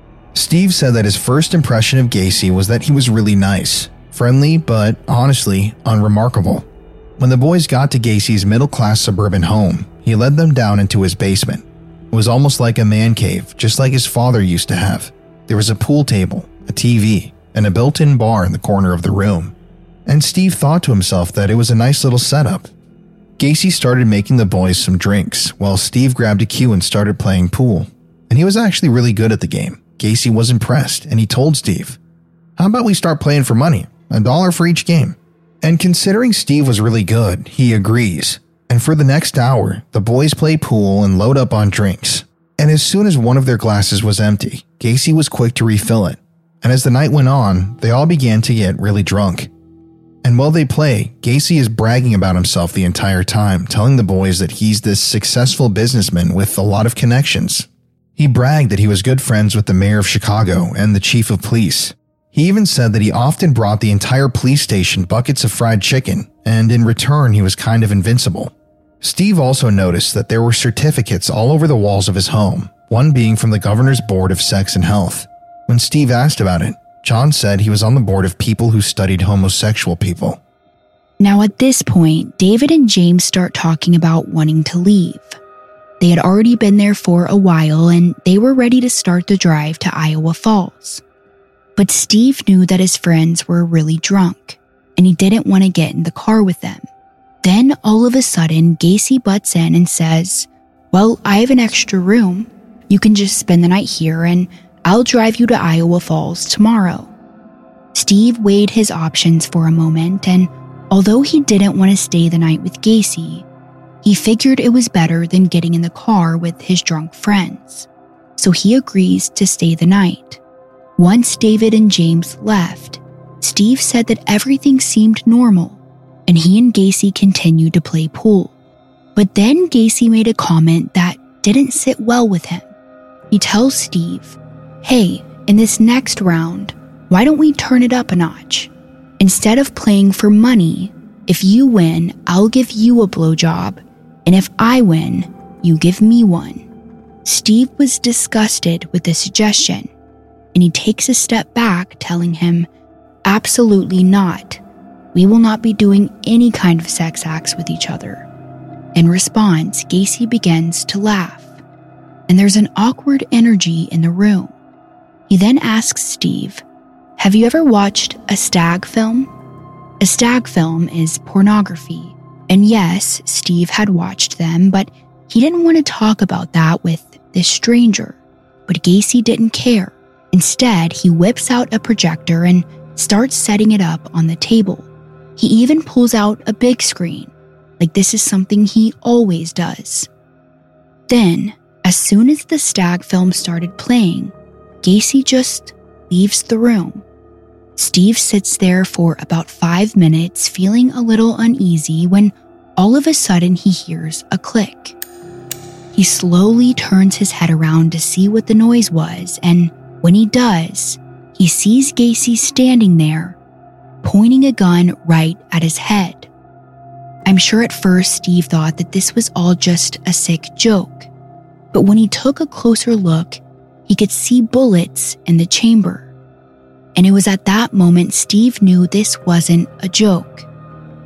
[SPEAKER 2] Steve said that his first impression of Gacy was that he was really nice, friendly, but honestly, unremarkable. When the boys got to Gacy's middle-class suburban home, he led them down into his basement. It was almost like a man cave, just like his father used to have. There was a pool table, a TV, and a built-in bar in the corner of the room. And Steve thought to himself that it was a nice little setup. Gacy started making the boys some drinks, while Steve grabbed a cue and started playing pool. And he was actually really good at the game. Gacy was impressed, and he told Steve, "How about we start playing for money? $1 for each game." And considering Steve was really good, he agrees. And for the next hour, the boys play pool and load up on drinks. And as soon as one of their glasses was empty, Gacy was quick to refill it. And as the night went on, they all began to get really drunk. And while they play, Gacy is bragging about himself the entire time, telling the boys that he's this successful businessman with a lot of connections. He bragged that he was good friends with the mayor of Chicago and the chief of police. He even said that he often brought the entire police station buckets of fried chicken, and in return he was kind of invincible. Steve also noticed that there were certificates all over the walls of his home, one being from the Governor's Board of Sex and Health. When Steve asked about it, John said he was on the board of people who studied homosexual people.
[SPEAKER 3] Now at this point, David and James start talking about wanting to leave. They had already been there for a while and they were ready to start the drive to Iowa Falls. But Steve knew that his friends were really drunk and he didn't want to get in the car with them. Then all of a sudden, Gacy butts in and says, "Well, I have an extra room. You can just spend the night here and I'll drive you to Iowa Falls tomorrow." Steve weighed his options for a moment, and although he didn't want to stay the night with Gacy, he figured it was better than getting in the car with his drunk friends. So he agrees to stay the night. Once David and James left, Steve said that everything seemed normal, and he and Gacy continued to play pool. But then Gacy made a comment that didn't sit well with him. He tells Steve, "Hey, in this next round, why don't we turn it up a notch? Instead of playing for money, if you win, I'll give you a blowjob, and if I win, you give me one." Steve was disgusted with the suggestion, and he takes a step back, telling him, "Absolutely not. We will not be doing any kind of sex acts with each other." In response, Gacy begins to laugh, and there's an awkward energy in the room. He then asks Steve, "Have you ever watched a stag film?" A stag film is pornography, and yes, Steve had watched them, but he didn't want to talk about that with this stranger. But Gacy didn't care. Instead, he whips out a projector and starts setting it up on the table. He even pulls out a big screen, like this is something he always does. Then, as soon as the stag film started playing, Gacy just leaves the room. Steve sits there for about 5 minutes, feeling a little uneasy, when all of a sudden he hears a click. He slowly turns his head around to see what the noise was, and when he does, he sees Gacy standing there, pointing a gun right at his head. I'm sure at first Steve thought that this was all just a sick joke, but when he took a closer look, he could see bullets in the chamber. And it was at that moment Steve knew this wasn't a joke.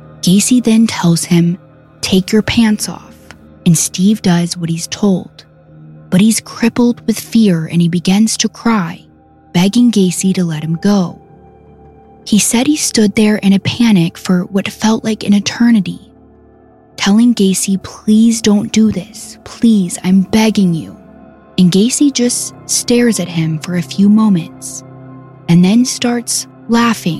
[SPEAKER 3] Gacy then tells him, "Take your pants off," and Steve does what he's told. but he's crippled with fear and he begins to cry, begging Gacy to let him go. He said he stood there in a panic for what felt like an eternity, telling Gacy, "Please don't do this. Please, I'm begging you." And Gacy just stares at him for a few moments and then starts laughing.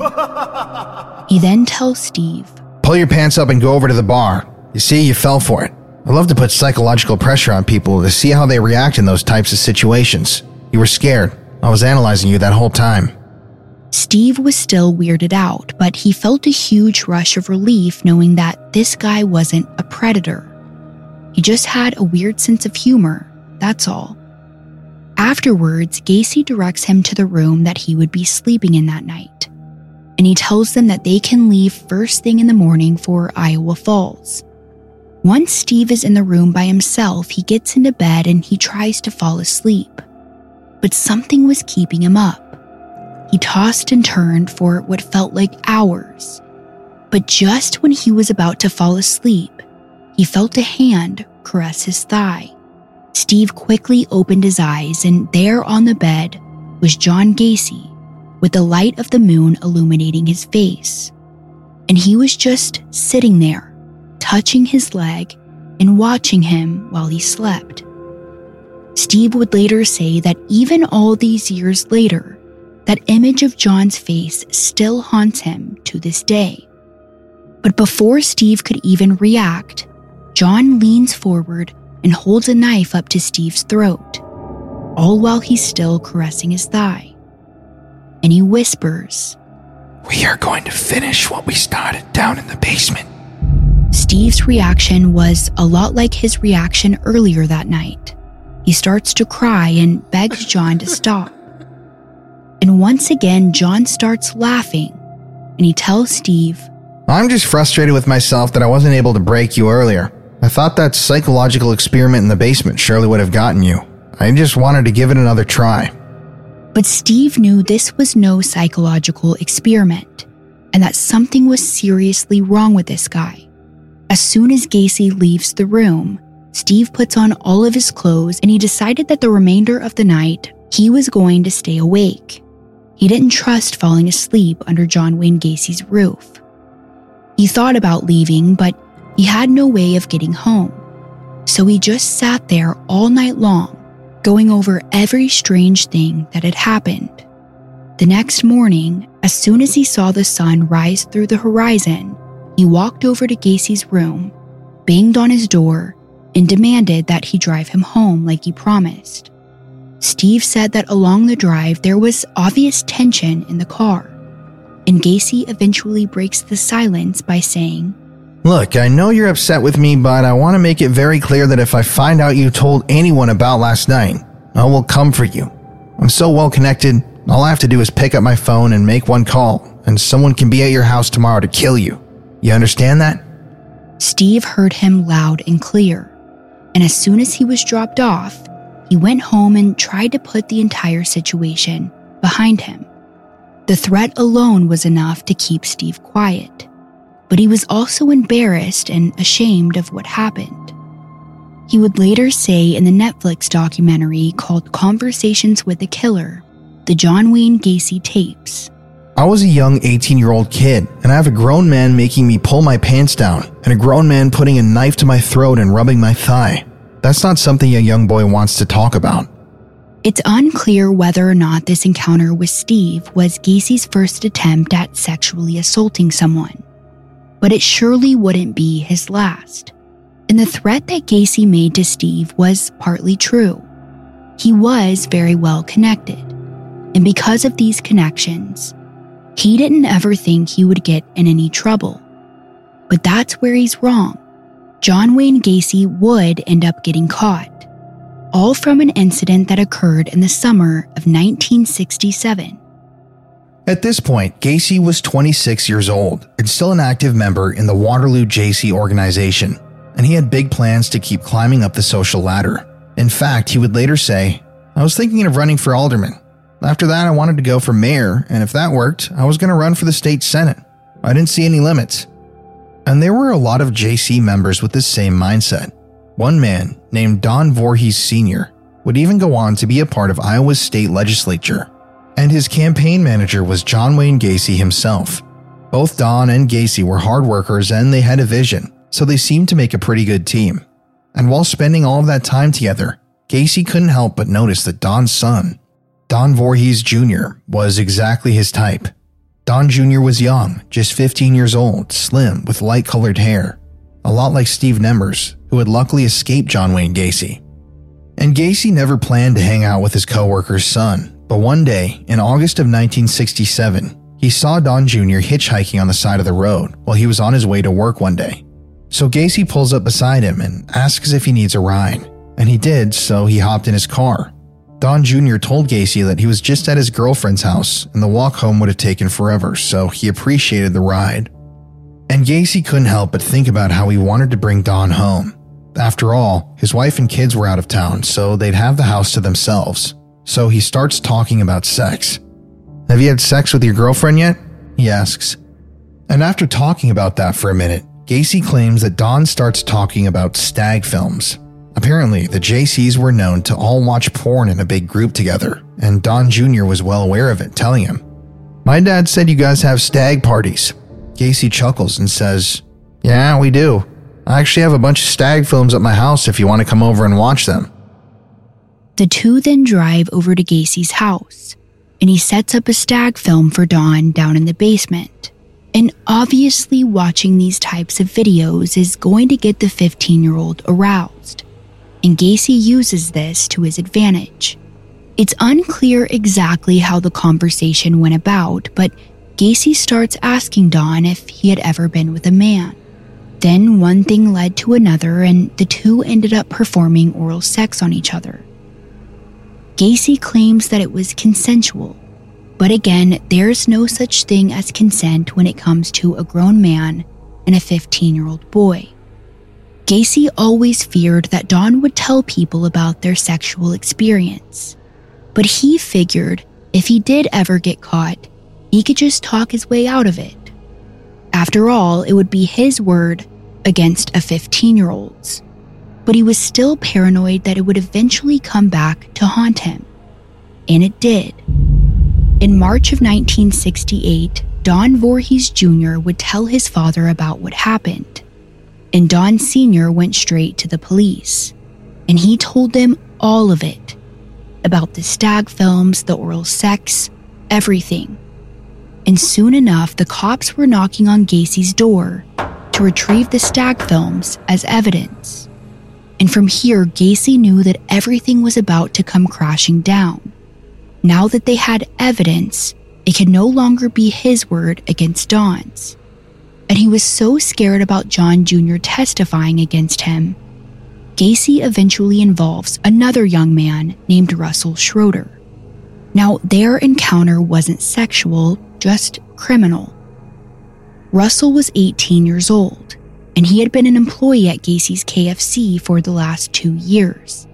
[SPEAKER 3] He then tells Steve,
[SPEAKER 2] "Pull your pants up and go over to the bar. You see, you fell for it. I love to put psychological pressure on people to see how they react in those types of situations. You were scared. I was analyzing you that whole time."
[SPEAKER 3] Steve was still weirded out, but he felt a huge rush of relief knowing that this guy wasn't a predator. He just had a weird sense of humor, that's all. Afterwards, Gacy directs him to the room that he would be sleeping in that night, and he tells them that they can leave first thing in the morning for Iowa Falls. Once Steve is in the room by himself, he gets into bed and he tries to fall asleep, but something was keeping him up. He tossed and turned for what felt like hours, but just when he was about to fall asleep, he felt a hand caress his thigh. Steve quickly opened his eyes, and there on the bed was John Gacy, with the light of the moon illuminating his face. And he was just sitting there, touching his leg and watching him while he slept. Steve would later say that even all these years later, that image of John's face still haunts him to this day. But before Steve could even react, John leans forward and holds a knife up to Steve's throat, all while he's still caressing his thigh. And he whispers,
[SPEAKER 2] "We are going to finish what we started down in the basement."
[SPEAKER 3] Steve's reaction was a lot like his reaction earlier that night. He starts to cry and begs John to stop. And once again, John starts laughing, and he tells Steve,
[SPEAKER 2] "I'm just frustrated with myself that I wasn't able to break you earlier. I thought that psychological experiment in the basement surely would have gotten you. I just wanted to give it another try."
[SPEAKER 3] But Steve knew this was no psychological experiment, and that something was seriously wrong with this guy. As soon as Gacy leaves the room, Steve puts on all of his clothes and he decided that the remainder of the night, he was going to stay awake. He didn't trust falling asleep under John Wayne Gacy's roof. He thought about leaving, but he had no way of getting home. So he just sat there all night long, going over every strange thing that had happened. The next morning, as soon as he saw the sun rise through the horizon, he walked over to Gacy's room, banged on his door, and demanded that he drive him home like he promised. Steve said that along the drive there was obvious tension in the car, and Gacy eventually breaks the silence by saying,
[SPEAKER 2] "Look, I know you're upset with me, but I want to make it very clear that if I find out you told anyone about last night, I will come for you. I'm so well connected, all I have to do is pick up my phone and make one call, and someone can be at your house tomorrow to kill you. You understand that?"
[SPEAKER 3] Steve heard him loud and clear, and as soon as he was dropped off, he went home and tried to put the entire situation behind him. The threat alone was enough to keep Steve quiet, but he was also embarrassed and ashamed of what happened. He would later say in the Netflix documentary called Conversations with a Killer, the John Wayne Gacy tapes,
[SPEAKER 2] "I was a young 18-year-old kid, and I have a grown man making me pull my pants down, and a grown man putting a knife to my throat and rubbing my thigh. That's not something a young boy wants to talk about."
[SPEAKER 3] It's unclear whether or not this encounter with Steve was Gacy's first attempt at sexually assaulting someone, but it surely wouldn't be his last. And the threat that Gacy made to Steve was partly true. He was very well connected, and because of these connections, he didn't ever think he would get in any trouble. But that's where he's wrong. John Wayne Gacy would end up getting caught, all from an incident that occurred in the summer of 1967.
[SPEAKER 2] At this point, Gacy was 26 years old and still an active member in the Waterloo JC organization, and he had big plans to keep climbing up the social ladder. In fact, he would later say, "I was thinking of running for alderman. After that, I wanted to go for mayor, and if that worked, I was going to run for the state senate. I didn't see any limits." And there were a lot of JC members with this same mindset. One man, named Don Voorhees Sr., would even go on to be a part of Iowa's state legislature. And his campaign manager was John Wayne Gacy himself. Both Don and Gacy were hard workers and they had a vision, so they seemed to make a pretty good team. And while spending all of that time together, Gacy couldn't help but notice that Don's son, Don Voorhees Jr., was exactly his type. Don Jr. was young, just 15 years old, slim, with light-colored hair, a lot like Steve Nembers, who had luckily escaped John Wayne Gacy. And Gacy never planned to hang out with his co-worker's son, but one day, in August of 1967, he saw Don Jr. hitchhiking on the side of the road while he was on his way to work one day. So Gacy pulls up beside him and asks if he needs a ride, and he did, so he hopped in his car. Don Jr. told Gacy that he was just at his girlfriend's house and the walk home would have taken forever, so he appreciated the ride. And Gacy couldn't help but think about how he wanted to bring Don home. After all, his wife and kids were out of town, so they'd have the house to themselves. So he starts talking about sex. "Have you had sex with your girlfriend yet?" he asks. And after talking about that for a minute, Gacy claims that Don starts talking about stag films. Apparently, the JCs were known to all watch porn in a big group together, and Don Jr. was well aware of it, telling him, "My dad said you guys have stag parties." Gacy chuckles and says, "Yeah, we do. I actually have a bunch of stag films at my house if you want to come over and watch them."
[SPEAKER 3] The two then drive over to Gacy's house, and he sets up a stag film for Don down in the basement. And obviously watching these types of videos is going to get the 15-year-old aroused, and Gacy uses this to his advantage. It's unclear exactly how the conversation went about, but Gacy starts asking Don if he had ever been with a man. Then one thing led to another, and the two ended up performing oral sex on each other. Gacy claims that it was consensual, but again, there's no such thing as consent when it comes to a grown man and a 15-year-old boy. Gacy always feared that Don would tell people about their sexual experience, but he figured if he did ever get caught, he could just talk his way out of it. After all, it would be his word against a 15-year-old's. But he was still paranoid that it would eventually come back to haunt him. And it did. In March of 1968, Don Voorhees Jr. would tell his father about what happened. And Don Sr. went straight to the police. And he told them all of it. About the stag films, the oral sex, everything. And soon enough, the cops were knocking on Gacy's door to retrieve the stag films as evidence. And from here, Gacy knew that everything was about to come crashing down. Now that they had evidence, it could no longer be his word against Don's. And he was so scared about John Jr. testifying against him, Gacy eventually involves another young man named Russell Schroeder. Now, their encounter wasn't sexual, just criminal. Russell was 18 years old, and he had been an employee at Gacy's KFC for the last 2 years.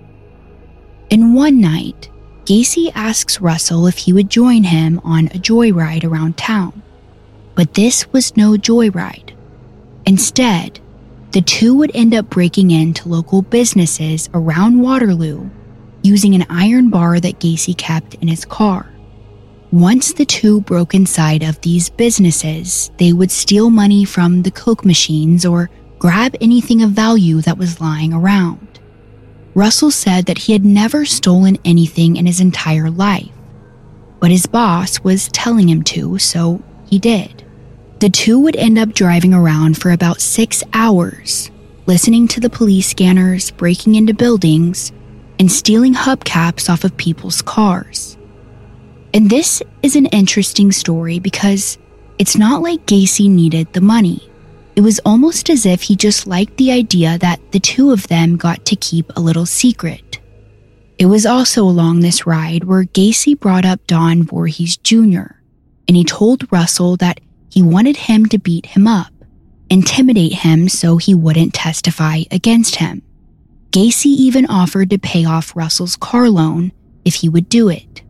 [SPEAKER 3] And one night, Gacy asks Russell if he would join him on a joyride around town. But this was no joyride. Instead, the two would end up breaking into local businesses around Waterloo using an iron bar that Gacy kept in his car. Once the two broke inside of these businesses, they would steal money from the Coke machines or grab anything of value that was lying around. Russell said that he had never stolen anything in his entire life, but his boss was telling him to, so he did. The two would end up driving around for about 6 hours, listening to the police scanners, breaking into buildings, and stealing hubcaps off of people's cars. And this is an interesting story because it's not like Gacy needed the money. It was almost as if he just liked the idea that the two of them got to keep a little secret. It was also along this ride where Gacy brought up Don Voorhees Jr., and he told Russell that he wanted him to beat him up, intimidate him so he wouldn't testify against him. Gacy even offered to pay off Russell's car loan if he would do it.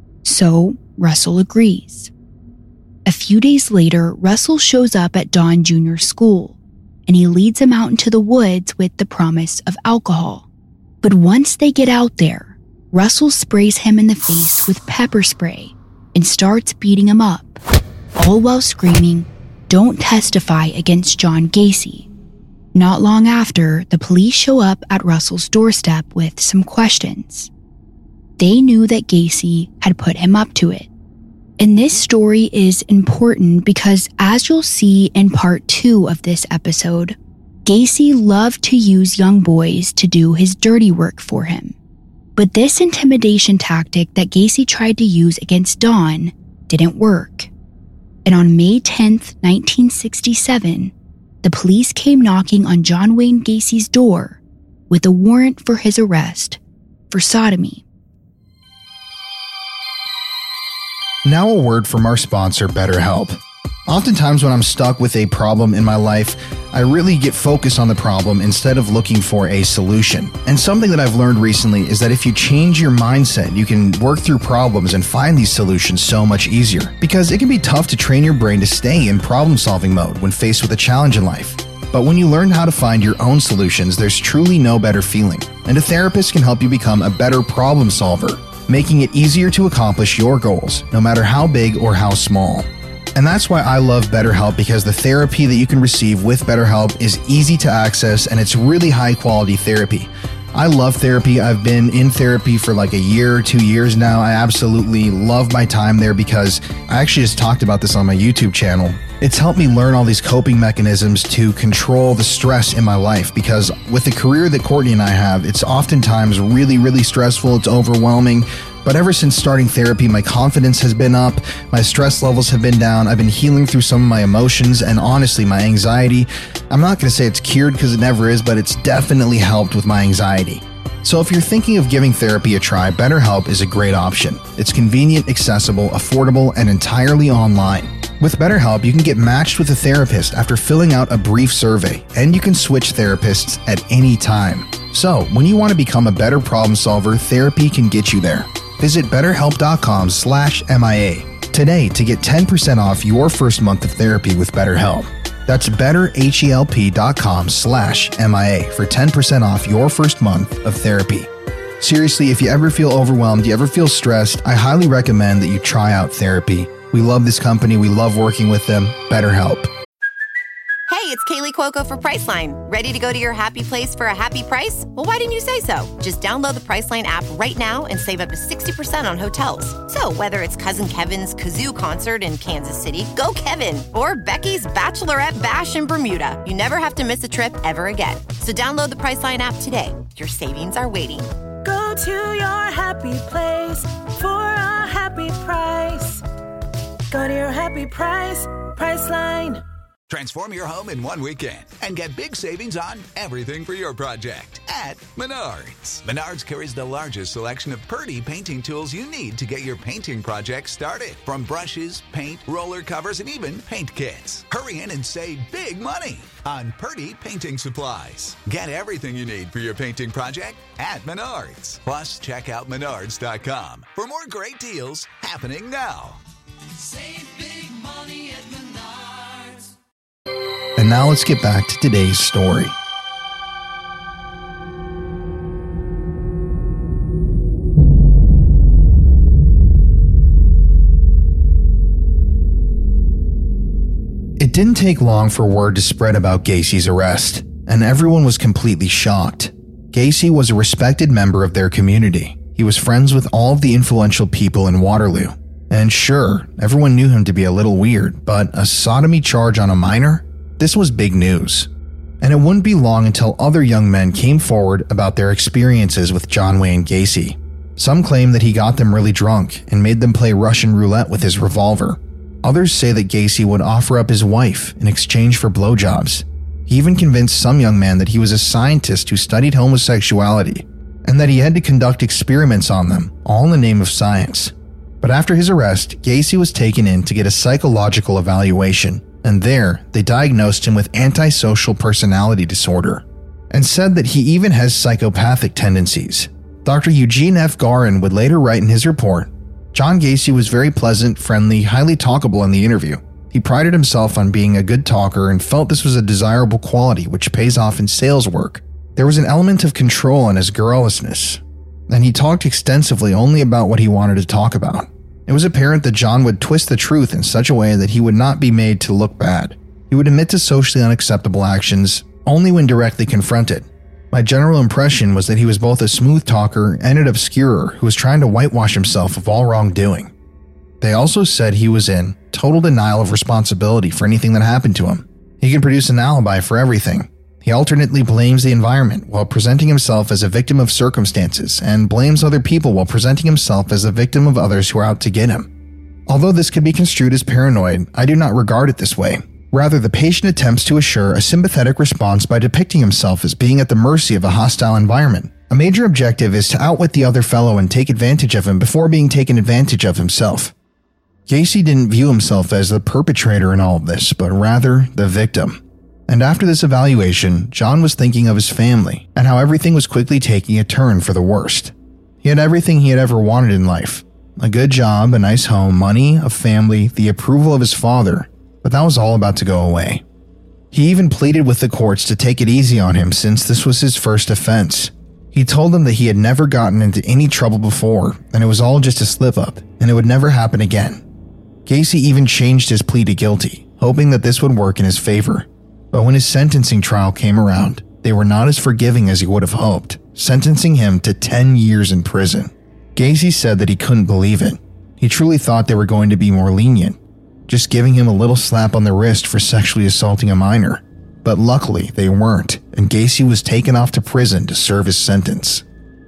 [SPEAKER 3] So Russell agrees. A few days later, Russell shows up at Don Jr.'s school, and he leads him out into the woods with the promise of alcohol. But once they get out there, Russell sprays him in the face with pepper spray and starts beating him up, all while screaming, "Don't testify against John Gacy." Not long after, the police show up at Russell's doorstep with some questions. They knew that Gacy had put him up to it. And this story is important because, as you'll see in part 2 of this episode, Gacy loved to use young boys to do his dirty work for him. But this intimidation tactic that Gacy tried to use against Don didn't work. And on May 10th, 1967, the police came knocking on John Wayne Gacy's door with a warrant for his arrest for sodomy.
[SPEAKER 2] Now a word from our sponsor, BetterHelp. Oftentimes when I'm stuck with a problem in my life, I really get focused on the problem instead of looking for a solution. And something that I've learned recently is that if you change your mindset, you can work through problems and find these solutions so much easier. Because it can be tough to train your brain to stay in problem-solving mode when faced with a challenge in life. But when you learn how to find your own solutions, there's truly no better feeling. And a therapist can help you become a better problem solver, making it easier to accomplish your goals, no matter how big or how small. And that's why I love BetterHelp, because the therapy that you can receive with BetterHelp is easy to access and it's really high quality therapy. I love therapy. I've been in therapy for like a year or 2 years now. I absolutely love my time there because I actually just talked about this on my YouTube channel. It's helped me learn all these coping mechanisms to control the stress in my life, because with the career that Courtney and I have, it's oftentimes really, really stressful. It's overwhelming. But ever since starting therapy, my confidence has been up, my stress levels have been down, I've been healing through some of my emotions, and honestly, my anxiety, I'm not going to say it's cured because it never is, but it's definitely helped with my anxiety. So if you're thinking of giving therapy a try, BetterHelp is a great option. It's convenient, accessible, affordable, and entirely online. With BetterHelp, you can get matched with a therapist after filling out a brief survey, and you can switch therapists at any time. So when you want to become a better problem solver, therapy can get you there. Visit BetterHelp.com/MIA today to get 10% off your first month of therapy with BetterHelp. That's BetterHelp.com/MIA for 10% off your first month of therapy. Seriously, if you ever feel overwhelmed, you ever feel stressed, I highly recommend that you try out therapy. We love this company. We love working with them. BetterHelp.
[SPEAKER 4] Hey, it's Kaylee Cuoco for Priceline. Ready to go to your happy place for a happy price? Well, why didn't you say so? Just download the Priceline app right now and save up to 60% on hotels. So whether it's Cousin Kevin's Kazoo Concert in Kansas City, go Kevin, or Becky's Bachelorette Bash in Bermuda, you never have to miss a trip ever again. So download the Priceline app today. Your savings are waiting.
[SPEAKER 5] Go to your happy place for a happy price. Go to your happy price, Priceline.
[SPEAKER 6] Transform your home in one weekend and get big savings on everything for your project at Menards. Menards carries the largest selection of Purdy painting tools you need to get your painting project started. From brushes, paint, roller covers, and even paint kits. Hurry in and save big money on Purdy painting supplies. Get everything you need for your painting project at Menards. Plus, check out Menards.com for more great deals happening now.
[SPEAKER 7] Save big money at Menards.
[SPEAKER 2] And now let's get back to today's story. It didn't take long for word to spread about Gacy's arrest, and everyone was completely shocked. Gacy was a respected member of their community. He was friends with all of the influential people in Waterloo. And sure, everyone knew him to be a little weird, but a sodomy charge on a minor? This was big news. And it wouldn't be long until other young men came forward about their experiences with John Wayne Gacy. Some claim that he got them really drunk and made them play Russian roulette with his revolver. Others say that Gacy would offer up his wife in exchange for blowjobs. He even convinced some young man that he was a scientist who studied homosexuality and that he had to conduct experiments on them, all in the name of science. But after his arrest, Gacy was taken in to get a psychological evaluation, and there they diagnosed him with antisocial personality disorder and said that he even has psychopathic tendencies. Dr. Eugene F. Garin would later write in his report, John Gacy was very pleasant, friendly, highly talkable in the interview. He prided himself on being a good talker and felt this was a desirable quality which pays off in sales work. There was an element of control in his garrulousness. and he talked extensively only about what he wanted to talk about. It was apparent that John would twist the truth in such a way that he would not be made to look bad. He would admit to socially unacceptable actions only when directly confronted. My general impression was that he was both a smooth talker and an obscurer who was trying to whitewash himself of all wrongdoing. They also said he was in total denial of responsibility for anything that happened to him. He can produce an alibi for everything. He alternately blames the environment while presenting himself as a victim of circumstances and blames other people while presenting himself as a victim of others who are out to get him. Although this could be construed as paranoid, I do not regard it this way. Rather, the patient attempts to assure a sympathetic response by depicting himself as being at the mercy of a hostile environment. A major objective is to outwit the other fellow and take advantage of him before being taken advantage of himself. Gacy didn't view himself as the perpetrator in all of this, but rather the victim. And after this evaluation, John was thinking of his family and how everything was quickly taking a turn for the worst. He had everything he had ever wanted in life. A good job, a nice home, money, a family, the approval of his father, but that was all about to go away. He even pleaded with the courts to take it easy on him since this was his first offense. He told them that he had never gotten into any trouble before and it was all just a slip-up and it would never happen again. Gacy even changed his plea to guilty, hoping that this would work in his favor. But when his sentencing trial came around, they were not as forgiving as he would have hoped, sentencing him to 10 years in prison. Gacy said that he couldn't believe it. He truly thought they were going to be more lenient, just giving him a little slap on the wrist for sexually assaulting a minor. But luckily, they weren't, and Gacy was taken off to prison to serve his sentence.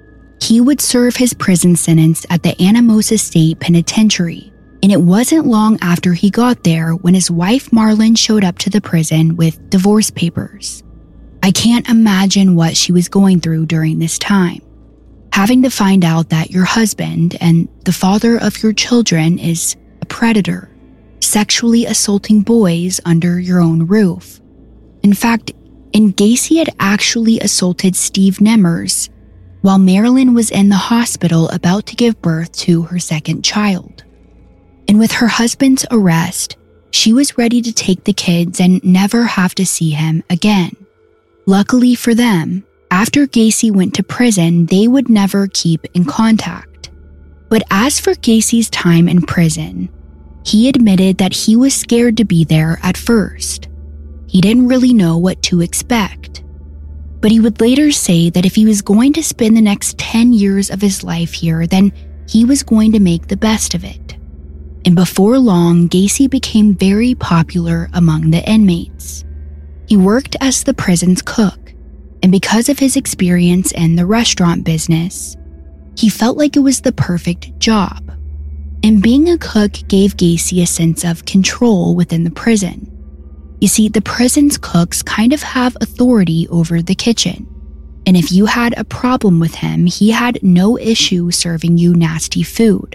[SPEAKER 3] He would serve his prison sentence at the Anamosa State Penitentiary, and it wasn't long after he got there when his wife Marlon showed up to the prison with divorce papers. I can't imagine what she was going through during this time. Having to find out that your husband and the father of your children is a predator, sexually assaulting boys under your own roof. In fact, Gacy had actually assaulted Steve Nemmers while Marilyn was in the hospital about to give birth to her second child. And with her husband's arrest, she was ready to take the kids and never have to see him again. Luckily for them, after Gacy went to prison, they would never keep in contact. But as for Gacy's time in prison, he admitted that he was scared to be there at first. He didn't really know what to expect. But he would later say that if he was going to spend the next 10 years of his life here, then he was going to make the best of it. And before long, Gacy became very popular among the inmates. He worked as the prison's cook, and because of his experience in the restaurant business, he felt like it was the perfect job. And being a cook gave Gacy a sense of control within the prison. You see, the prison's cooks kind of have authority over the kitchen, and if you had a problem with him, he had no issue serving you nasty food.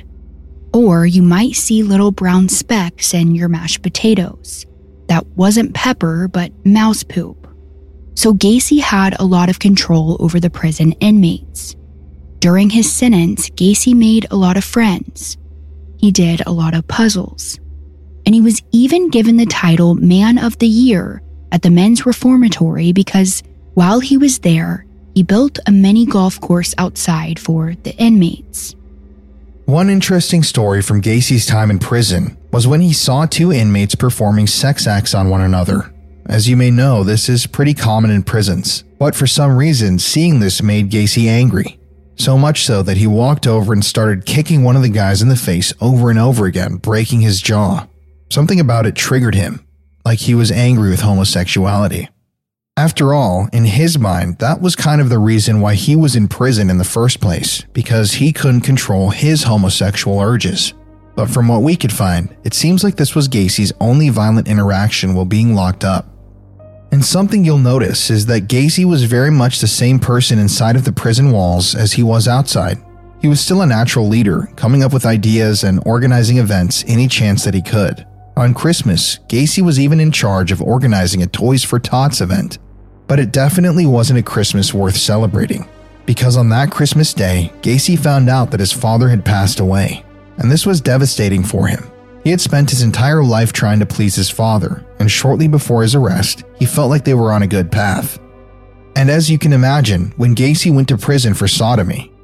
[SPEAKER 3] Or you might see little brown specks in your mashed potatoes. That wasn't pepper, but mouse poop. So Gacy had a lot of control over the prison inmates. During his sentence, Gacy made a lot of friends. He did a lot of puzzles. And he was even given the title Man of the Year at the men's reformatory because while he was there, he built a mini golf course outside for the inmates.
[SPEAKER 2] One interesting story from Gacy's time in prison was when he saw two inmates performing sex acts on one another. As you may know, this is pretty common in prisons, but for some reason, seeing this made Gacy angry. So much so that he walked over and started kicking one of the guys in the face over and over again, breaking his jaw. Something about it triggered him, like he was angry with homosexuality. After all, in his mind, that was kind of the reason why he was in prison in the first place, because he couldn't control his homosexual urges. But from what we could find, it seems like this was Gacy's only violent interaction while being locked up. And something you'll notice is that Gacy was very much the same person inside of the prison walls as he was outside. He was still a natural leader, coming up with ideas and organizing events any chance that he could. On Christmas, Gacy was even in charge of organizing a Toys for Tots event. But it definitely wasn't a Christmas worth celebrating, because on that Christmas day, Gacy found out that his father had passed away, and this was devastating for him. He had spent his entire life trying to please his father, and shortly before his arrest, he felt like they were on a good path. And as you can imagine, when Gacy went to prison for sodomy,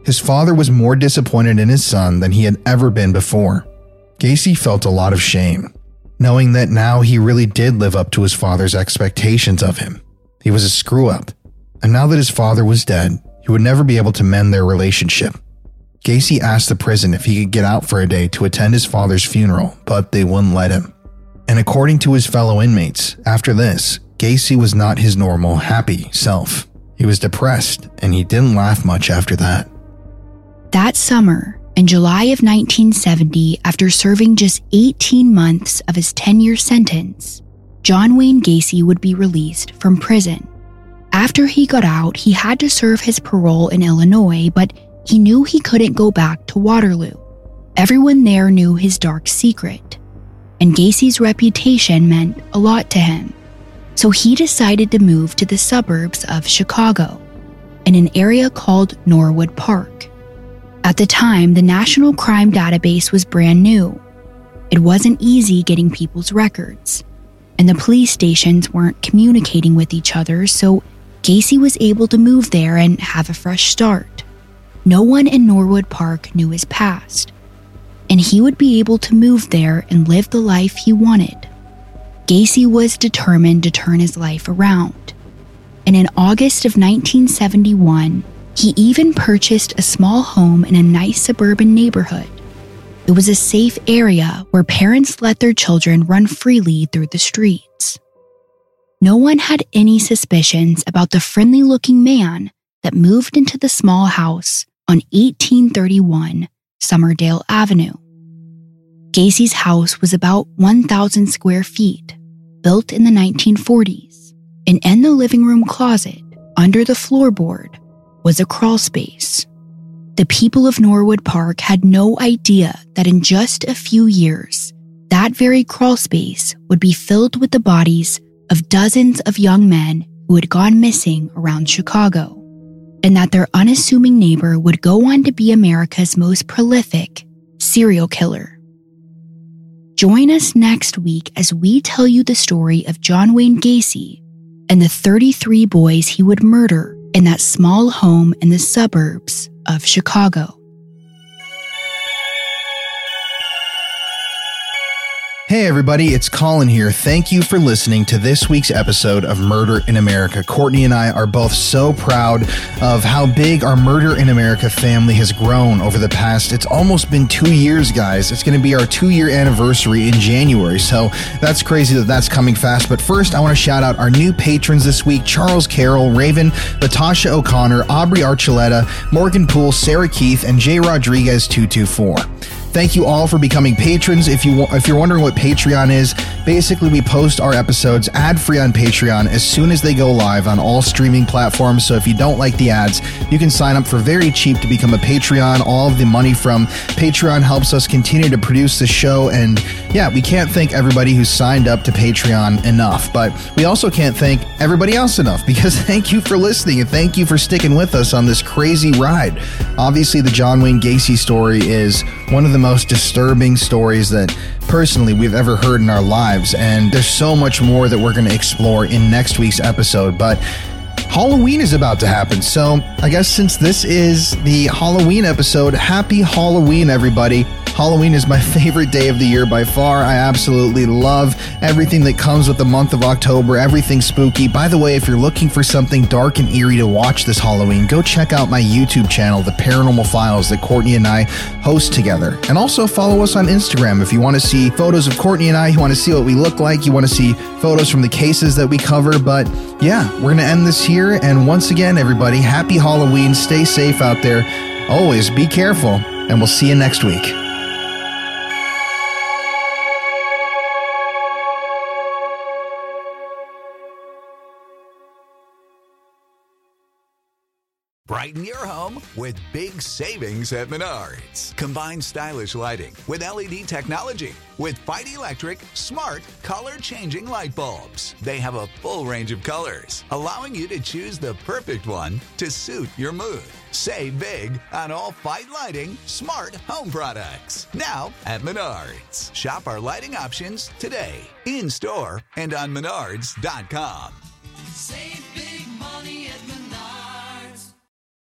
[SPEAKER 2] His father was more disappointed in his son than he had ever been before. Gacy felt a lot of shame, knowing that now he really did live up to his father's expectations of him. He was a screw-up, and now that his father was dead, he would never be able to mend their relationship. Gacy asked the prison if he could get out for a day to attend his father's funeral, but they wouldn't let him. And according to his fellow inmates, after this, Gacy was not his normal, happy self. He was depressed, and he didn't laugh much after that.
[SPEAKER 3] That summer, in July of 1970, after serving just 18 months of his 10-year sentence, John Wayne Gacy would be released from prison. After he got out, he had to serve his parole in Illinois, but he knew he couldn't go back to Waterloo. Everyone there knew his dark secret, and Gacy's reputation meant a lot to him. So he decided to move to the suburbs of Chicago, in an area called Norwood Park. At the time, the National Crime Database was brand new. It wasn't easy getting people's records, and the police stations weren't communicating with each other, so Gacy was able to move there and have a fresh start. No one in Norwood Park knew his past, and he would be able to move there and live the life he wanted. Gacy was determined to turn his life around, and in August of 1971, he even purchased a small home in a nice suburban neighborhood. It was a safe area where parents let their children run freely through the streets. No one had any suspicions about the friendly-looking man that moved into the small house on 1831 Summerdale Avenue. Gacy's house was about 1,000 square feet, built in the 1940s, and in the living room closet, under the floorboard, was a crawl space. The people of Norwood Park had no idea that in just a few years, that very crawl space would be filled with the bodies of dozens of young men who had gone missing around Chicago, and that their unassuming neighbor would go on to be America's most prolific serial killer. Join us next week as we tell you the story of John Wayne Gacy and the 33 boys he would murder in that small home in the suburbs of Chicago.
[SPEAKER 2] Hey everybody, it's Colin here. Thank you for listening to this week's episode of Murder in America. Courtney and I are both so proud of how big our Murder in America family has grown over the past, it's almost been 2 years, guys. It's going to be our 2-year anniversary in January, so that's crazy that that's coming fast. But first, I want to shout out our new patrons this week: Charles Carroll, Raven, Latasha O'Connor, Aubrey Archuleta, Morgan Poole, Sarah Keith, and J. Rodriguez 224. Thank you all for becoming patrons. If you're wondering what Patreon is, basically we post our episodes ad-free on Patreon as soon as they go live on all streaming platforms. So if you don't like the ads, you can sign up for very cheap to become a Patreon. All of the money from Patreon helps us continue to produce the show. And yeah, we can't thank everybody who's signed up to Patreon enough, but we also can't thank everybody else enough, because thank you for listening and thank you for sticking with us on this crazy ride. Obviously, the John Wayne Gacy story is one of the most disturbing stories that personally we've ever heard in our lives, and there's so much more that we're going to explore in next week's episode. But Halloween is about to happen, so I guess since this is the Halloween episode, happy Halloween, everybody. Halloween is my favorite day of the year by far. I absolutely love everything that comes with the month of October, everything spooky. By the way, if you're looking for something dark and eerie to watch this Halloween, go check out my YouTube channel, The Paranormal Files, that Courtney and I host together. And also follow us on Instagram if you want to see photos of Courtney and I, you want to see what we look like, you want to see photos from the cases that we cover. But yeah, we're going to end this here. And once again, everybody, happy Halloween. Stay safe out there. Always be careful, and we'll see you next week.
[SPEAKER 6] Brighten your home with big savings at Menards. Combine stylish lighting with LED technology with Fight Electric smart color-changing light bulbs. They have a full range of colors, allowing you to choose the perfect one to suit your mood. Save big on all Fight Lighting smart home products. Now at Menards. Shop our lighting options today, in-store and on Menards.com.
[SPEAKER 7] Save